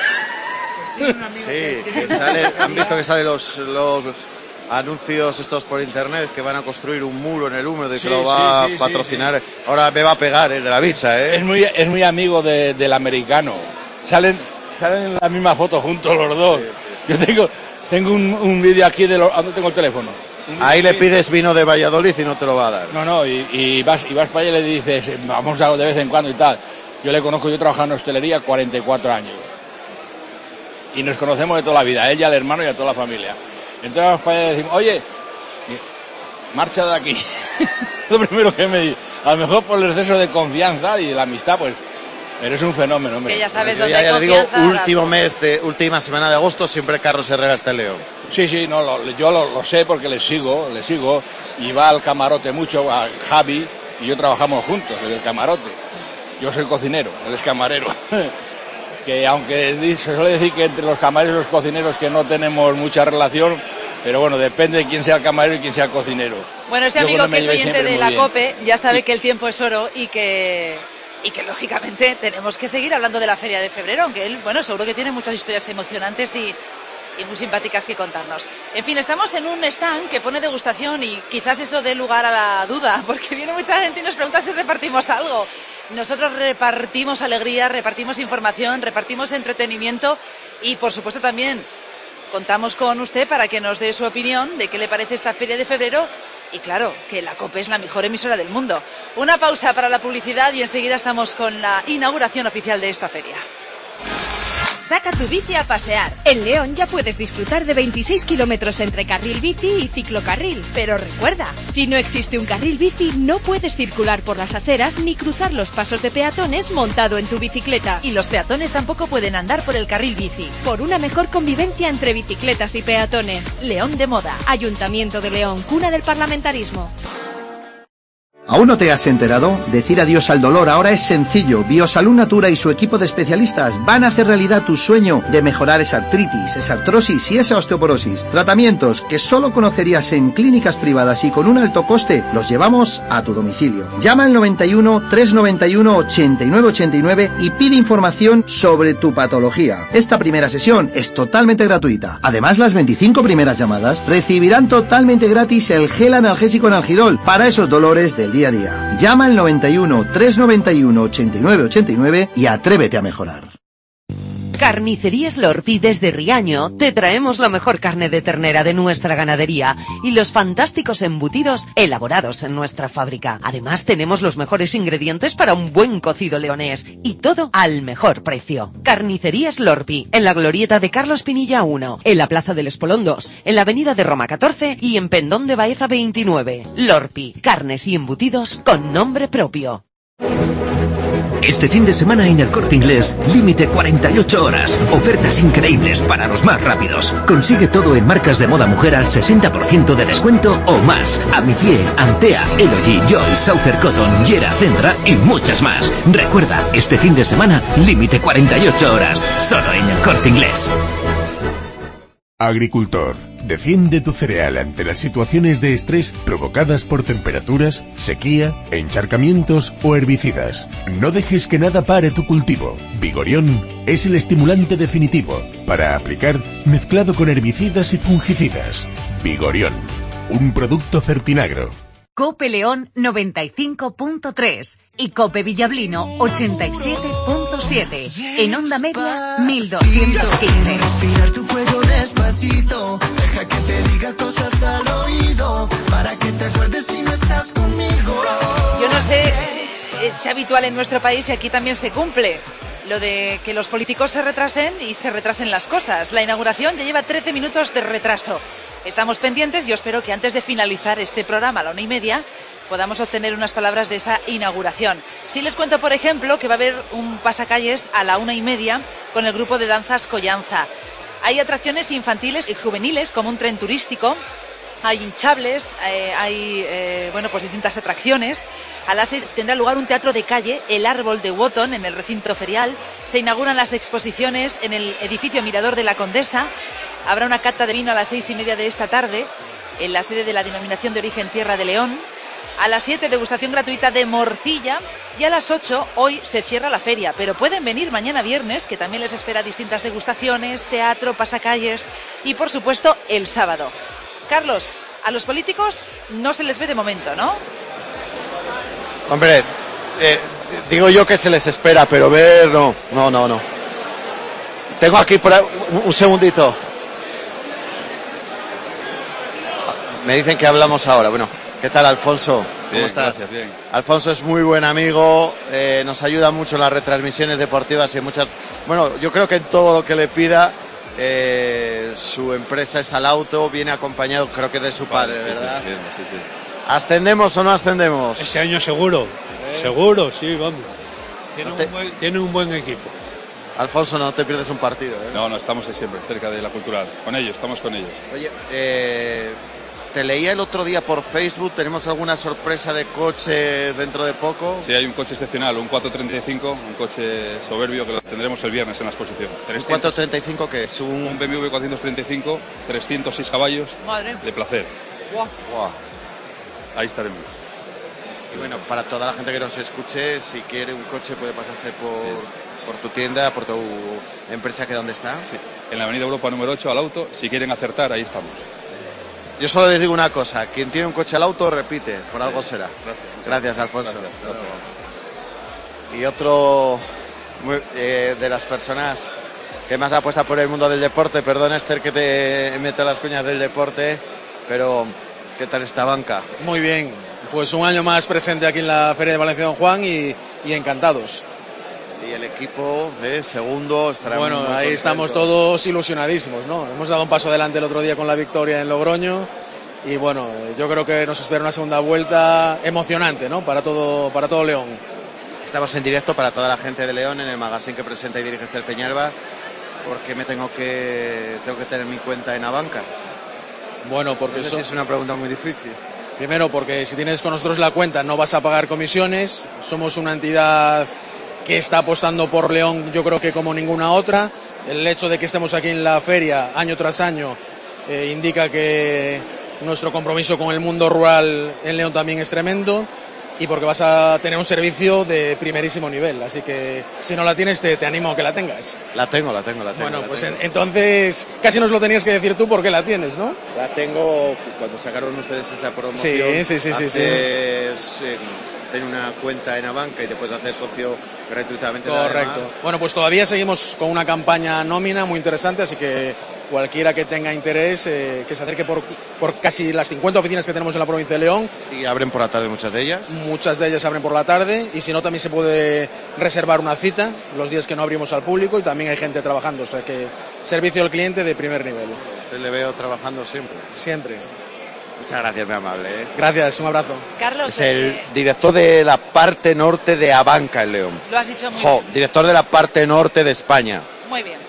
Speaker 17: Sí, que sale, han visto que salen los anuncios estos por internet que van a construir un muro en el húmedo y que lo va a patrocinar. Sí. Ahora me va a pegar el de la bicha, ¿eh?
Speaker 13: Es muy amigo del americano. Salen en la misma foto juntos los dos. Sí. Yo tengo un vídeo aquí de los... ¿Dónde tengo el teléfono?
Speaker 17: Ahí le pides vino de Valladolid y no te lo va a dar.
Speaker 13: No, y vas para allá y le dices, vamos de vez en cuando y tal. Yo le conozco, yo trabajo en hostelería 44 años. Y nos conocemos de toda la vida, ella, el hermano y a toda la familia. Entonces vamos para allá y decimos, oye, marcha de aquí. Lo primero que me dice, a lo mejor por el exceso de confianza y de la amistad, pues, eres un fenómeno, hombre.
Speaker 3: Que ya sabes dónde
Speaker 17: ya le digo, última semana de agosto, siempre Carlos Herrera está en León.
Speaker 13: Sí, no, yo lo sé porque le sigo, y va al camarote mucho, a Javi, y yo trabajamos juntos desde el camarote. Yo soy cocinero, él es camarero. Que aunque se suele decir que entre los camareros y los cocineros que no tenemos mucha relación, pero bueno, depende de quién sea el camarero y quién sea el cocinero.
Speaker 3: Bueno, este amigo que es oyente de la COPE ya sabe que el tiempo es oro y que lógicamente tenemos que seguir hablando de la Feria de Febrero, aunque él, bueno, seguro que tiene muchas historias emocionantes y y muy simpáticas que contarnos. En fin, estamos en un stand que pone degustación y quizás eso dé lugar a la duda, porque viene mucha gente y nos pregunta si repartimos algo. Nosotros repartimos alegría, repartimos información, repartimos entretenimiento y, por supuesto, también contamos con usted para que nos dé su opinión de qué le parece esta Feria de Febrero y, claro, que la COPE es la mejor emisora del mundo. Una pausa para la publicidad y enseguida estamos con la inauguración oficial de esta feria.
Speaker 1: Saca tu bici a pasear. En León ya puedes disfrutar de 26 kilómetros entre carril bici y ciclocarril. Pero recuerda, si no existe un carril bici, no puedes circular por las aceras ni cruzar los pasos de peatones montado en tu bicicleta.
Speaker 12: Y los peatones tampoco pueden andar por el carril bici.
Speaker 1: Por una mejor convivencia entre bicicletas y peatones.
Speaker 12: León de moda.
Speaker 1: Ayuntamiento de León, cuna del parlamentarismo.
Speaker 14: ¿Aún no te has enterado? Decir adiós al dolor ahora es sencillo. Biosalud Natura y su equipo de especialistas van a hacer realidad tu sueño de mejorar esa artritis, esa artrosis y esa osteoporosis. Tratamientos que solo conocerías en clínicas privadas y con un alto coste, los llevamos a tu domicilio. Llama al 91 391 8989 y pide información sobre tu patología. Esta primera sesión es totalmente gratuita. Además, las 25 primeras llamadas recibirán totalmente gratis el gel analgésico Analgidol para esos dolores del día a día. Llama al 91 391 8989 y atrévete a mejorar.
Speaker 15: Carnicerías Lorpi desde Riaño te traemos la mejor carne de ternera de nuestra ganadería y los fantásticos embutidos elaborados en nuestra fábrica. Además tenemos los mejores ingredientes para un buen cocido leonés y todo al mejor precio. Carnicerías Lorpi, en la glorieta de Carlos Pinilla 1, en la Plaza del Espolón 2, en la Avenida de Roma 14 y en Pendón de Baeza 29. Lorpi, carnes y embutidos con nombre propio.
Speaker 23: Este fin de semana en El Corte Inglés, límite 48 horas. Ofertas increíbles para los más rápidos. Consigue todo en marcas de moda mujer al 60% de descuento o más. Amitié, Antea, Elogy, Joy, Southern Cotton, Yera, Zendra y muchas más. Recuerda, este fin de semana, límite 48 horas. Solo en El Corte Inglés.
Speaker 10: Agricultor, defiende tu cereal ante las situaciones de estrés provocadas por temperaturas, sequía, encharcamientos o herbicidas. No dejes que nada pare tu cultivo. Vigorión es el estimulante definitivo para aplicar mezclado con herbicidas y fungicidas. Vigorión, un producto Certinagro.
Speaker 4: Cope León 95.3 y Cope Villablino 87.7. En onda media 1215.
Speaker 16: Respirar tu cuello despacito, deja que te diga cosas al oído, para que te acuerdes si no estás conmigo.
Speaker 3: Yo no sé, es habitual en nuestro país y aquí también se cumple lo de que los políticos se retrasen y se retrasen las cosas. La inauguración ya lleva 13 minutos de retraso. Estamos pendientes. Yo espero que antes de finalizar este programa a la 1:30 podamos obtener unas palabras de esa inauguración. Sí les cuento, por ejemplo, que va a haber un pasacalles a la 1:30 con el grupo de danzas Collanza. Hay atracciones infantiles y juveniles como un tren turístico. Hay hinchables, hay pues distintas atracciones. A las 6 tendrá lugar un teatro de calle, El Árbol de Wootton, en el recinto ferial. Se inauguran las exposiciones en el edificio Mirador de la Condesa. Habrá una cata de vino a las 6:30 de esta tarde en la sede de la Denominación de Origen Tierra de León. A las 7, degustación gratuita de morcilla. Y a las 8, hoy se cierra la feria. Pero pueden venir mañana viernes, que también les espera distintas degustaciones, teatro, pasacalles y, por supuesto, el sábado. Carlos, a los políticos no se les ve de momento, ¿no?
Speaker 17: Hombre, digo yo que se les espera, pero ver no. Tengo aquí por ahí, un segundito. Me dicen que hablamos ahora. Bueno, ¿qué tal, Alfonso? ¿Cómo
Speaker 7: Bien,
Speaker 17: estás?
Speaker 7: gracias, bien.
Speaker 17: Alfonso es muy buen amigo, nos ayuda mucho en las retransmisiones deportivas y muchas... Bueno, yo creo que en todo lo que le pida, su empresa es al auto, viene acompañado, creo que de su padre, ¿verdad?
Speaker 7: Sí.
Speaker 17: ¿Ascendemos o no ascendemos?
Speaker 5: Ese año seguro, seguro, sí, vamos. Tiene un buen equipo.
Speaker 17: Alfonso, no te pierdes un partido, ¿eh?
Speaker 7: No, estamos ahí siempre, cerca de la cultural. Con ellos, estamos con ellos.
Speaker 17: Oye, te leía el otro día por Facebook, ¿tenemos alguna sorpresa de coches dentro de poco?
Speaker 7: Sí, hay un coche excepcional, un 435, un coche soberbio que lo tendremos el viernes en la exposición.
Speaker 17: ¿Un 435 qué es?
Speaker 7: Un BMW 435, 306 caballos,
Speaker 3: Madre.
Speaker 7: de placer.
Speaker 17: Wow.
Speaker 7: Ahí estaremos.
Speaker 17: Y bueno, para toda la gente que nos escuche, si quiere un coche puede pasarse por tu tienda, por tu empresa, que ¿dónde está?
Speaker 7: Sí, en la Avenida Europa número 8 al auto. Si quieren acertar, ahí estamos.
Speaker 17: Yo solo les digo una cosa, quien tiene un coche al auto repite, por algo será. Gracias, Alfonso.
Speaker 7: Gracias.
Speaker 17: Y otro de las personas que más apuesta por el mundo del deporte, perdón Esther que te mete las cuñas del deporte, pero ¿qué tal esta banca?
Speaker 18: Muy bien, pues un año más presente aquí en la Feria de Valencia Don Juan y encantados.
Speaker 17: Y el equipo de segundo estará
Speaker 18: bueno,
Speaker 17: muy
Speaker 18: ahí
Speaker 17: contento.
Speaker 18: Estamos todos ilusionadísimos, ¿no? Hemos dado un paso adelante el otro día con la victoria en Logroño y bueno, yo creo que nos espera una segunda vuelta emocionante, ¿no? Para todo León.
Speaker 17: Estamos en directo para toda la gente de León en el magazine que presenta y dirige Esther Peñalba. ¿Por qué tengo que tener mi cuenta en Abanca?
Speaker 18: Bueno, porque
Speaker 17: eso es una pregunta muy difícil.
Speaker 18: Primero, porque si tienes con nosotros la cuenta no vas a pagar comisiones. Somos una entidad que está apostando por León, yo creo que como ninguna otra. El hecho de que estemos aquí en la feria año tras año indica que nuestro compromiso con el mundo rural en León también es tremendo. Y porque vas a tener un servicio de primerísimo nivel, así que si no la tienes te animo a que la tengas.
Speaker 17: La tengo.
Speaker 18: Bueno, pues entonces casi nos lo tenías que decir tú porque la tienes, ¿no?
Speaker 17: La tengo cuando sacaron ustedes esa promoción.
Speaker 18: Sí.
Speaker 17: Tener una cuenta en Abanca y te puedes hacer socio gratuitamente.
Speaker 18: Correcto. Bueno, pues todavía seguimos con una campaña nómina muy interesante, así que cualquiera que tenga interés que se acerque por casi las 50 oficinas que tenemos en la provincia de León.
Speaker 17: ¿Y abren por la tarde muchas de ellas?
Speaker 18: Muchas de ellas abren por la tarde y si no también se puede reservar una cita los días que no abrimos al público y también hay gente trabajando, o sea que servicio al cliente de primer nivel.
Speaker 17: Usted le veo trabajando siempre.
Speaker 18: Siempre.
Speaker 17: Muchas gracias, muy amable.
Speaker 18: Gracias, un abrazo.
Speaker 3: Carlos,
Speaker 17: es el director de la parte norte de Abanca en León.
Speaker 3: Lo has dicho muy bien.
Speaker 17: Director de la parte norte de España.
Speaker 3: Muy bien.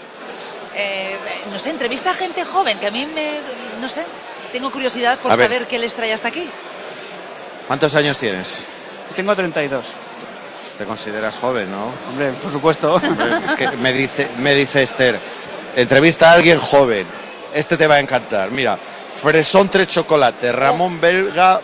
Speaker 3: No sé, entrevista a gente joven, que a mí no sé, tengo curiosidad por saber qué les trae hasta aquí.
Speaker 17: ¿Cuántos años tienes?
Speaker 11: Tengo 32.
Speaker 17: Te consideras joven, ¿no?
Speaker 11: Hombre, por supuesto.
Speaker 17: Es que me dice Esther, entrevista a alguien joven. Este te va a encantar. Mira, fresón 3 chocolate, bombón belga,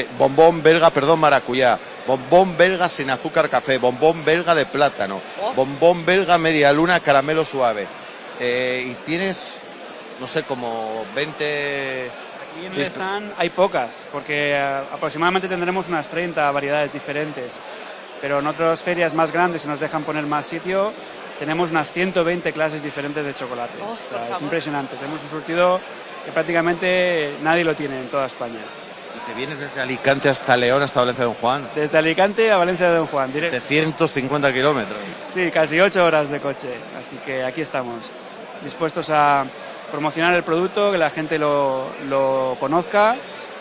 Speaker 17: maracuyá, bombón belga sin azúcar café, bombón belga de plátano, bombón belga media luna caramelo suave. Y tienes, no sé, como 20...
Speaker 11: Aquí en el stand hay pocas, porque aproximadamente tendremos unas 30 variedades diferentes. Pero en otras ferias más grandes, si nos dejan poner más sitio, tenemos unas 120 clases diferentes de chocolate. Es impresionante, tenemos un surtido que prácticamente nadie lo tiene en toda España.
Speaker 17: ¿Y te vienes desde Alicante hasta León, hasta Valencia de Don Juan?
Speaker 11: Desde Alicante a Valencia de Don Juan.
Speaker 17: 750 kilómetros.
Speaker 11: Sí, casi 8 horas de coche, así que aquí estamos, dispuestos a promocionar el producto, que la gente lo conozca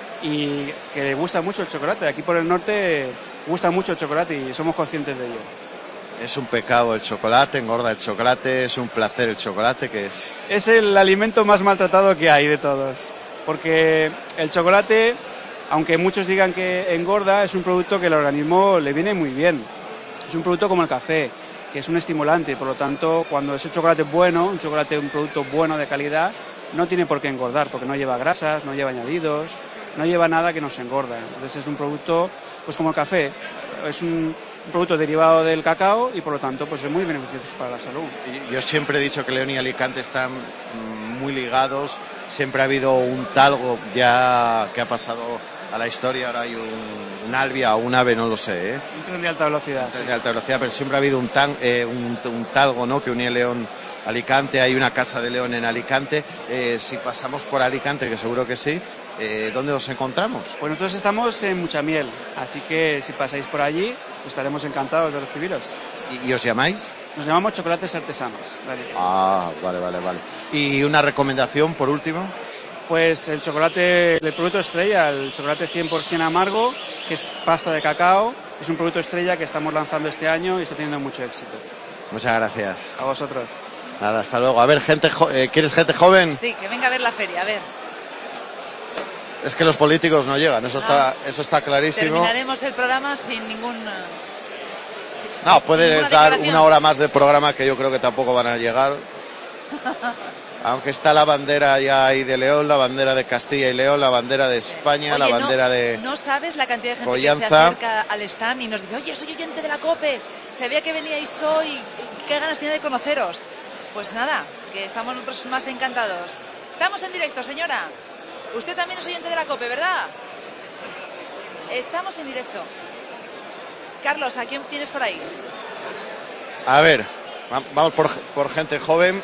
Speaker 11: y que le gusta mucho el chocolate. Aquí por el norte gusta mucho el chocolate y somos conscientes de ello.
Speaker 17: Es un pecado el chocolate, engorda el chocolate, es un placer el chocolate, ¿qué es?
Speaker 11: Es el alimento más maltratado que hay de todos, porque el chocolate, aunque muchos digan que engorda, es un producto que al organismo le viene muy bien. Es un producto como el café, que es un estimulante, por lo tanto, cuando es un chocolate bueno, un producto bueno de calidad, no tiene por qué engordar, porque no lleva grasas, no lleva añadidos, no lleva nada que nos engorda. Entonces es un producto, pues como el café, es un producto derivado del cacao y por lo tanto pues es muy beneficioso para la salud.
Speaker 17: Yo siempre he dicho que León y Alicante están muy ligados, siempre ha habido un talgo ya que ha pasado a la historia, ahora hay un Albia o un AVE, no lo sé.
Speaker 11: Un tren de alta velocidad.
Speaker 17: Un tren de alta velocidad, pero siempre ha habido un talgo, ¿no?, que unía León a Alicante, hay una casa de León en Alicante. Si pasamos por Alicante, que seguro que sí, ¿dónde nos encontramos?
Speaker 11: Pues nosotros estamos en Muchamiel, así que si pasáis por allí, estaremos encantados de recibiros.
Speaker 17: ¿Y os llamáis?
Speaker 11: Nos llamamos Chocolates Artesanos. Vale.
Speaker 17: Ah, vale. ¿Y una recomendación por último?
Speaker 11: Pues el chocolate, el producto estrella, el chocolate 100% amargo, que es pasta de cacao, es un producto estrella que estamos lanzando este año y está teniendo mucho éxito.
Speaker 17: Muchas gracias.
Speaker 11: A vosotros.
Speaker 17: Nada, hasta luego. A ver, ¿quieres gente joven?
Speaker 3: Sí, que venga a ver la feria, a ver.
Speaker 17: Es que los políticos no llegan, eso está clarísimo.
Speaker 3: Terminaremos el programa sin ningún...
Speaker 17: No, puedes dar una hora más de programa que yo creo que tampoco van a llegar. Aunque está la bandera ya ahí de León, la bandera de Castilla y León, la bandera de España, la bandera de...
Speaker 3: No sabes la cantidad de gente
Speaker 17: Pollanza.
Speaker 3: que se acerca al stand y nos dice, oye, soy oyente de la COPE, sabía que veníais hoy, qué ganas tiene de conoceros. Pues nada, que estamos nosotros más encantados. Estamos en directo, señora. Usted también es oyente de la COPE, ¿verdad? Estamos en directo. Carlos, ¿a quién tienes por ahí?
Speaker 17: A ver, vamos por gente joven.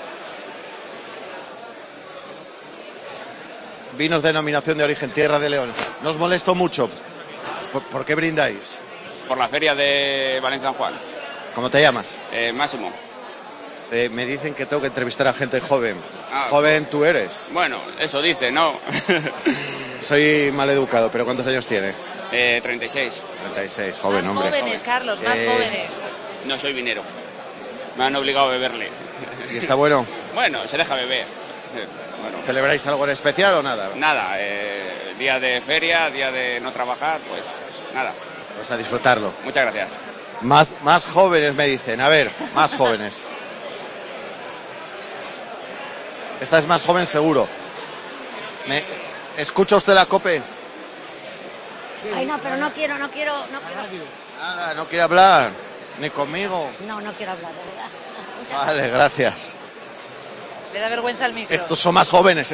Speaker 17: Vinos de denominación de origen, Tierra de León. No os molesto mucho. ¿Por qué brindáis?
Speaker 19: Por la feria de Valencia San Juan.
Speaker 17: ¿Cómo te llamas?
Speaker 19: Máximo.
Speaker 17: Me dicen que tengo que entrevistar a gente joven.
Speaker 19: Ah,
Speaker 17: ¿Joven tú eres?
Speaker 19: Bueno, eso dice, ¿no?
Speaker 17: Soy maleducado, pero ¿cuántos años tienes?
Speaker 19: 36.
Speaker 17: 36, joven,
Speaker 3: más
Speaker 17: hombre.
Speaker 3: Jóvenes, Carlos, más jóvenes.
Speaker 19: No soy vinero. Me han obligado a beberle.
Speaker 17: ¿Y está bueno?
Speaker 19: Bueno, se deja beber. Bueno.
Speaker 17: ¿Celebráis algo en especial o nada?
Speaker 19: Nada, día de feria, día de no trabajar, pues nada.
Speaker 17: Pues a disfrutarlo.
Speaker 19: Muchas gracias.
Speaker 17: Más jóvenes me dicen, a ver, más jóvenes. Esta es más joven seguro. ¿Escucha usted la COPE?
Speaker 20: Ay, no, pero no quiero.
Speaker 17: Nada, no quiere hablar, ni conmigo.
Speaker 20: No quiero hablar, de verdad.
Speaker 17: Vale, gracias.
Speaker 3: Le da vergüenza el micro.
Speaker 17: Estos son más jóvenes.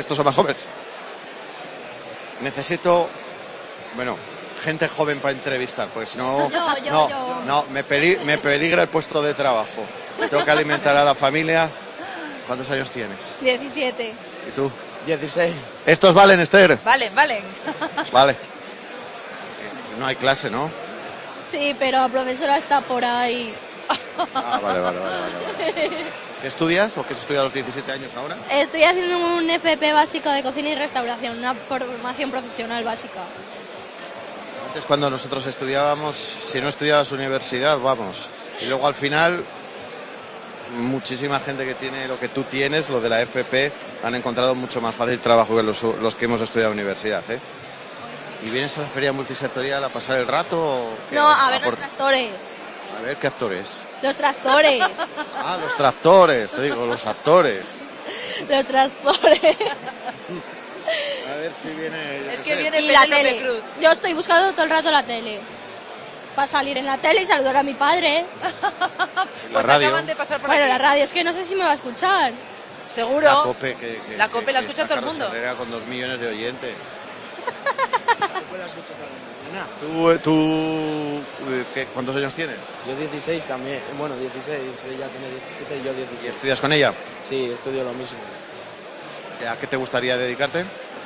Speaker 17: Necesito, gente joven para entrevistar, porque si no, me peligra el puesto de trabajo. Tengo que alimentar a la familia. ¿Cuántos años tienes?
Speaker 20: 17.
Speaker 17: ¿Y tú?
Speaker 18: 16.
Speaker 17: ¿Estos valen, Esther?
Speaker 3: Valen.
Speaker 17: Vale. No hay clase, ¿no?
Speaker 20: Sí, pero la profesora está por ahí.
Speaker 17: Ah, vale. ¿Qué estudias o qué has estudiado a los 17 años ahora?
Speaker 20: Estoy haciendo un FP básico de cocina y restauración, una formación profesional básica.
Speaker 17: Antes, cuando nosotros estudiábamos, si no estudiabas universidad, vamos. Y luego al final, muchísima gente que tiene lo que tú tienes, lo de la FP, han encontrado mucho más fácil trabajo que los que hemos estudiado en universidad, ¿eh? ¿Y vienes a la feria multisectorial a pasar el rato? ¿O
Speaker 20: no, a ver los tractores.
Speaker 17: A ver, ¿qué actores?
Speaker 20: Los tractores.
Speaker 17: Ah, los tractores, te digo, los actores.
Speaker 20: Los tractores.
Speaker 17: A ver si viene...
Speaker 3: Es que viene
Speaker 20: y la tele. Cruz. Yo estoy buscando todo el rato la tele. Para salir en la tele y saludar a mi padre.
Speaker 17: La radio.
Speaker 3: Acaban de pasar por
Speaker 20: aquí.
Speaker 3: La
Speaker 20: radio, es que no sé si me va a escuchar.
Speaker 3: Seguro.
Speaker 17: La COPE,
Speaker 3: la COPE la escucha todo el mundo.
Speaker 17: Con 2 millones de oyentes. ¿Tú cuántos años tienes?
Speaker 18: Yo 16 también. Bueno, 16. Ella tiene 17 y yo 16.
Speaker 17: ¿Y estudias con ella?
Speaker 18: Sí, estudio lo mismo.
Speaker 17: ¿A qué te gustaría dedicarte?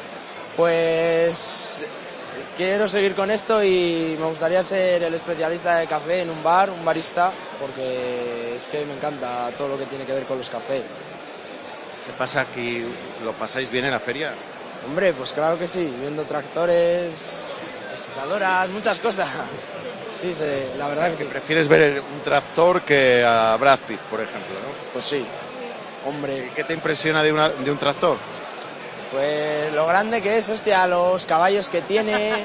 Speaker 18: Pues quiero seguir con esto y me gustaría ser el especialista de café en un barista, porque es que me encanta todo lo que tiene que ver con los cafés.
Speaker 17: ¿Se pasa aquí, lo pasáis bien en la feria?
Speaker 18: Hombre, pues claro que sí, viendo tractores, cosechadoras, muchas cosas. Sí, la verdad que
Speaker 17: prefieres ver un tractor que a Brad Pitt, por ejemplo, ¿no?
Speaker 18: Pues sí, hombre.
Speaker 17: ¿Y qué te impresiona de un tractor?
Speaker 18: Pues lo grande que es, hostia, los caballos que tiene,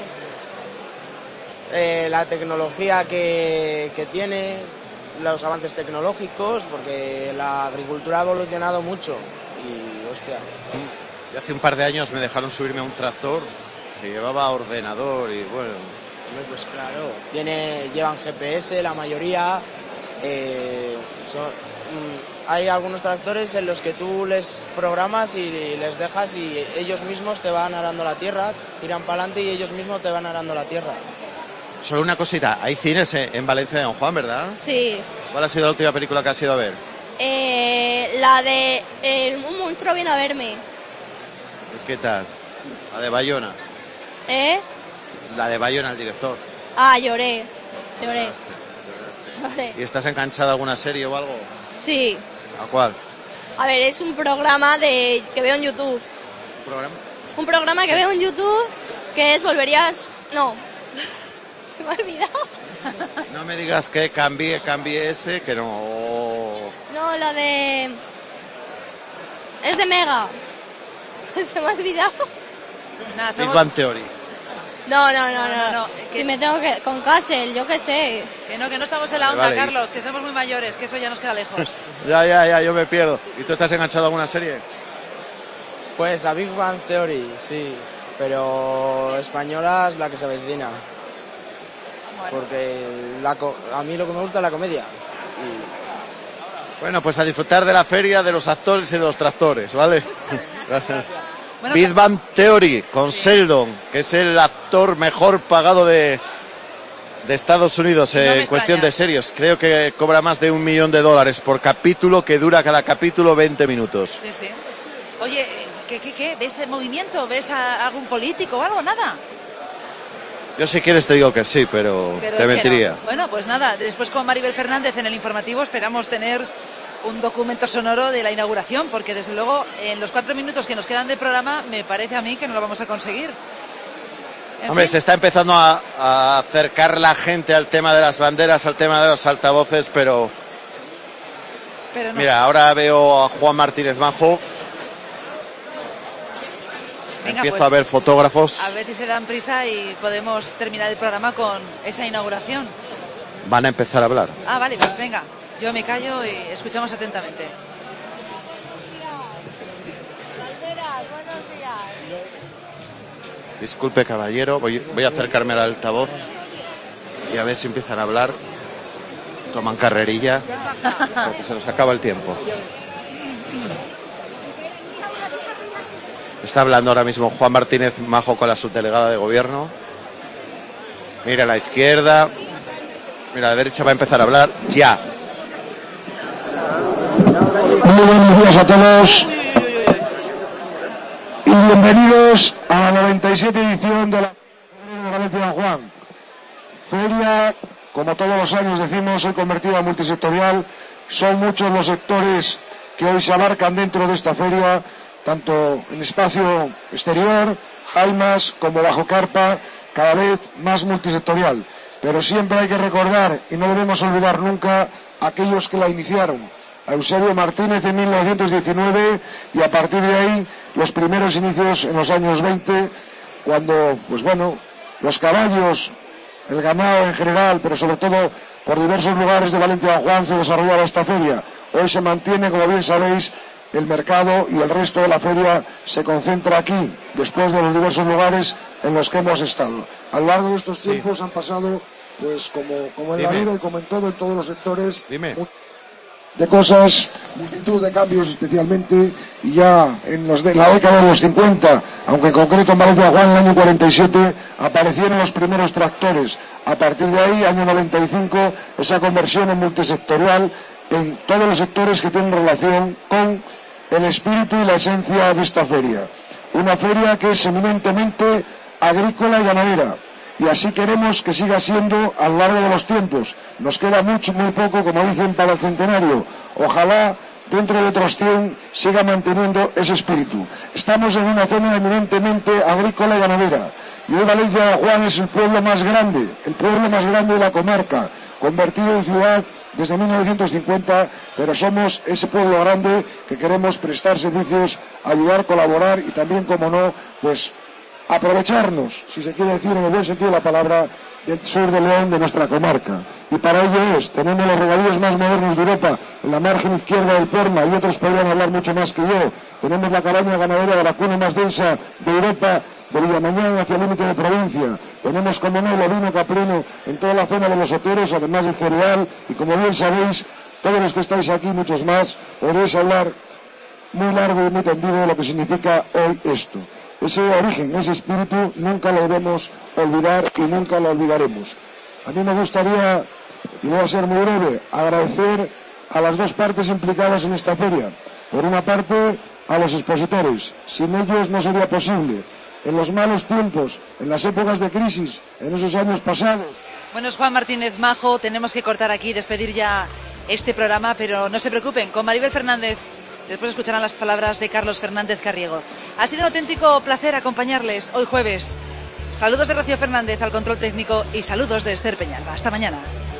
Speaker 18: la tecnología que tiene, los avances tecnológicos, porque la agricultura ha evolucionado mucho y, hostia...
Speaker 17: Yo hace un par de años me dejaron subirme a un tractor que llevaba ordenador y bueno...
Speaker 18: Pues claro, llevan GPS la mayoría, hay algunos tractores en los que tú les programas y les dejas y ellos mismos te van arando la tierra, tiran para adelante y ellos mismos te van arando la tierra.
Speaker 17: Solo una cosita, hay cines en Valencia de Don Juan, ¿verdad?
Speaker 20: Sí.
Speaker 17: ¿Cuál ha sido la última película que has ido a ver?
Speaker 20: La de Un monstruo viene a verme.
Speaker 17: ¿Qué tal? La de Bayona. La de Bayona, el director.
Speaker 20: Ah, lloré.
Speaker 17: ¿Y estás enganchada a alguna serie o algo?
Speaker 20: Sí.
Speaker 17: ¿A cuál?
Speaker 20: A ver, es un programa que veo en YouTube.
Speaker 17: ¿Un programa?
Speaker 20: Un programa que veo en YouTube que es Volverías... No. Se me ha olvidado.
Speaker 17: No me digas que cambie ese, que no...
Speaker 20: No, la de... Es de Mega. Se me ha olvidado.
Speaker 17: Big Bang Theory.
Speaker 20: No. Si me tengo que... Con Castle, yo qué sé.
Speaker 3: Que no estamos en la onda, vale. Carlos, que somos muy mayores, que eso ya nos queda lejos.
Speaker 17: Ya, yo me pierdo. ¿Y tú estás enganchado a alguna serie?
Speaker 18: Pues a Big Bang Theory, sí. Pero española es la que se avecina. Bueno. Porque a mí lo que me gusta es la comedia.
Speaker 17: Bueno, pues a disfrutar de la feria, de los actores y de los tractores, ¿vale? Gracias.
Speaker 3: Bueno,
Speaker 17: Big Bang Theory con Sheldon, que es el actor mejor pagado de Estados Unidos en cuestión de series. Creo que cobra más de $1 millón por capítulo, que dura cada capítulo 20 minutos.
Speaker 3: Sí, sí. Oye, ¿qué? ¿Ves el movimiento? ¿Ves a algún político o algo? Nada.
Speaker 17: Yo si quieres te digo que sí, pero te mentiría.
Speaker 3: No. Bueno, pues nada, después con Maribel Fernández en el informativo esperamos tener un documento sonoro de la inauguración, porque desde luego en los 4 minutos que nos quedan de programa me parece a mí que no lo vamos a conseguir.
Speaker 17: Hombre, se está empezando a acercar la gente al tema de las banderas, al tema de los altavoces, pero no. Mira, ahora veo a Juan Martínez Majo.
Speaker 3: Venga,
Speaker 17: empiezo
Speaker 3: pues,
Speaker 17: a ver fotógrafos.
Speaker 3: A ver si se dan prisa y podemos terminar el programa con esa inauguración.
Speaker 17: Van a empezar a hablar.
Speaker 3: Ah, vale, pues venga. Yo me callo y escuchamos atentamente.
Speaker 17: Disculpe, caballero, voy a acercarme al altavoz y a ver si empiezan a hablar. Toman carrerilla porque se nos acaba el tiempo. Está hablando ahora mismo Juan Martínez Majo con la subdelegada de gobierno. Mira a la izquierda. Mira a la derecha, va a empezar a hablar ya.
Speaker 6: Muy buenos días a todos y bienvenidos a la 97 edición de la Feria de Valencia San Juan. Feria, como todos los años decimos, hoy convertida a multisectorial. Son muchos los sectores que hoy se abarcan dentro de esta feria, tanto en espacio exterior, jaimas, como bajo carpa, cada vez más multisectorial. Pero siempre hay que recordar, y no debemos olvidar nunca, a aquellos que la iniciaron. A Eusebio Martínez en 1919 y a partir de ahí los primeros inicios en los años 20, cuando, pues bueno, los caballos, el ganado en general, pero sobre todo por diversos lugares de Valencia San Juan se desarrollaba esta feria. Hoy se mantiene, como bien sabéis, el mercado y el resto de la feria se concentra aquí, después de los diversos lugares en los que hemos estado. A lo largo de estos tiempos han pasado, pues como en la vida y como en todos los sectores, de cosas, multitud de cambios especialmente, y ya en la década de los 50, aunque en concreto en Valencia Juan en el año 47, aparecieron los primeros tractores. A partir de ahí, año 95, esa conversión en multisectorial en todos los sectores que tienen relación con el espíritu y la esencia de esta feria. Una feria que es eminentemente agrícola y ganadera. Y así queremos que siga siendo a lo largo de los tiempos. Nos queda muy poco, como dicen, para el centenario. Ojalá dentro de otros 100 siga manteniendo ese espíritu. Estamos en una zona eminentemente agrícola y ganadera. Y hoy Valencia San Juan es el pueblo más grande de la comarca, convertido en ciudad desde 1950, pero somos ese pueblo grande que queremos prestar servicios, ayudar, colaborar y también, como no, pues aprovecharnos, si se quiere decir en el buen sentido de la palabra, del sur de León, de nuestra comarca. Y para ello tenemos los regadíos más modernos de Europa, en la margen izquierda del Porma, y otros podrían hablar mucho más que yo. Tenemos la cabaña ganadera de la cuna más densa de Europa, de Villamañán hacia el límite de provincia. Tenemos, como no, el ovino caprino en toda la zona de los Oteros, además del cereal, y como bien sabéis, todos los que estáis aquí, muchos más, podréis hablar muy largo y muy tendido de lo que significa hoy esto. Ese origen, ese espíritu, nunca lo debemos olvidar y nunca lo olvidaremos. A mí me gustaría, y voy a ser muy breve, agradecer a las dos partes implicadas en esta feria. Por una parte, a los expositores. Sin ellos no sería posible. En los malos tiempos, en las épocas de crisis, en esos años pasados.
Speaker 3: Bueno, es Juan Martínez Majo, tenemos que cortar aquí, despedir ya este programa, pero no se preocupen, con Maribel Fernández. Después escucharán las palabras de Carlos Fernández Carriego. Ha sido un auténtico placer acompañarles hoy jueves. Saludos de Rocío Fernández al control técnico y saludos de Esther Peñalba. Hasta mañana.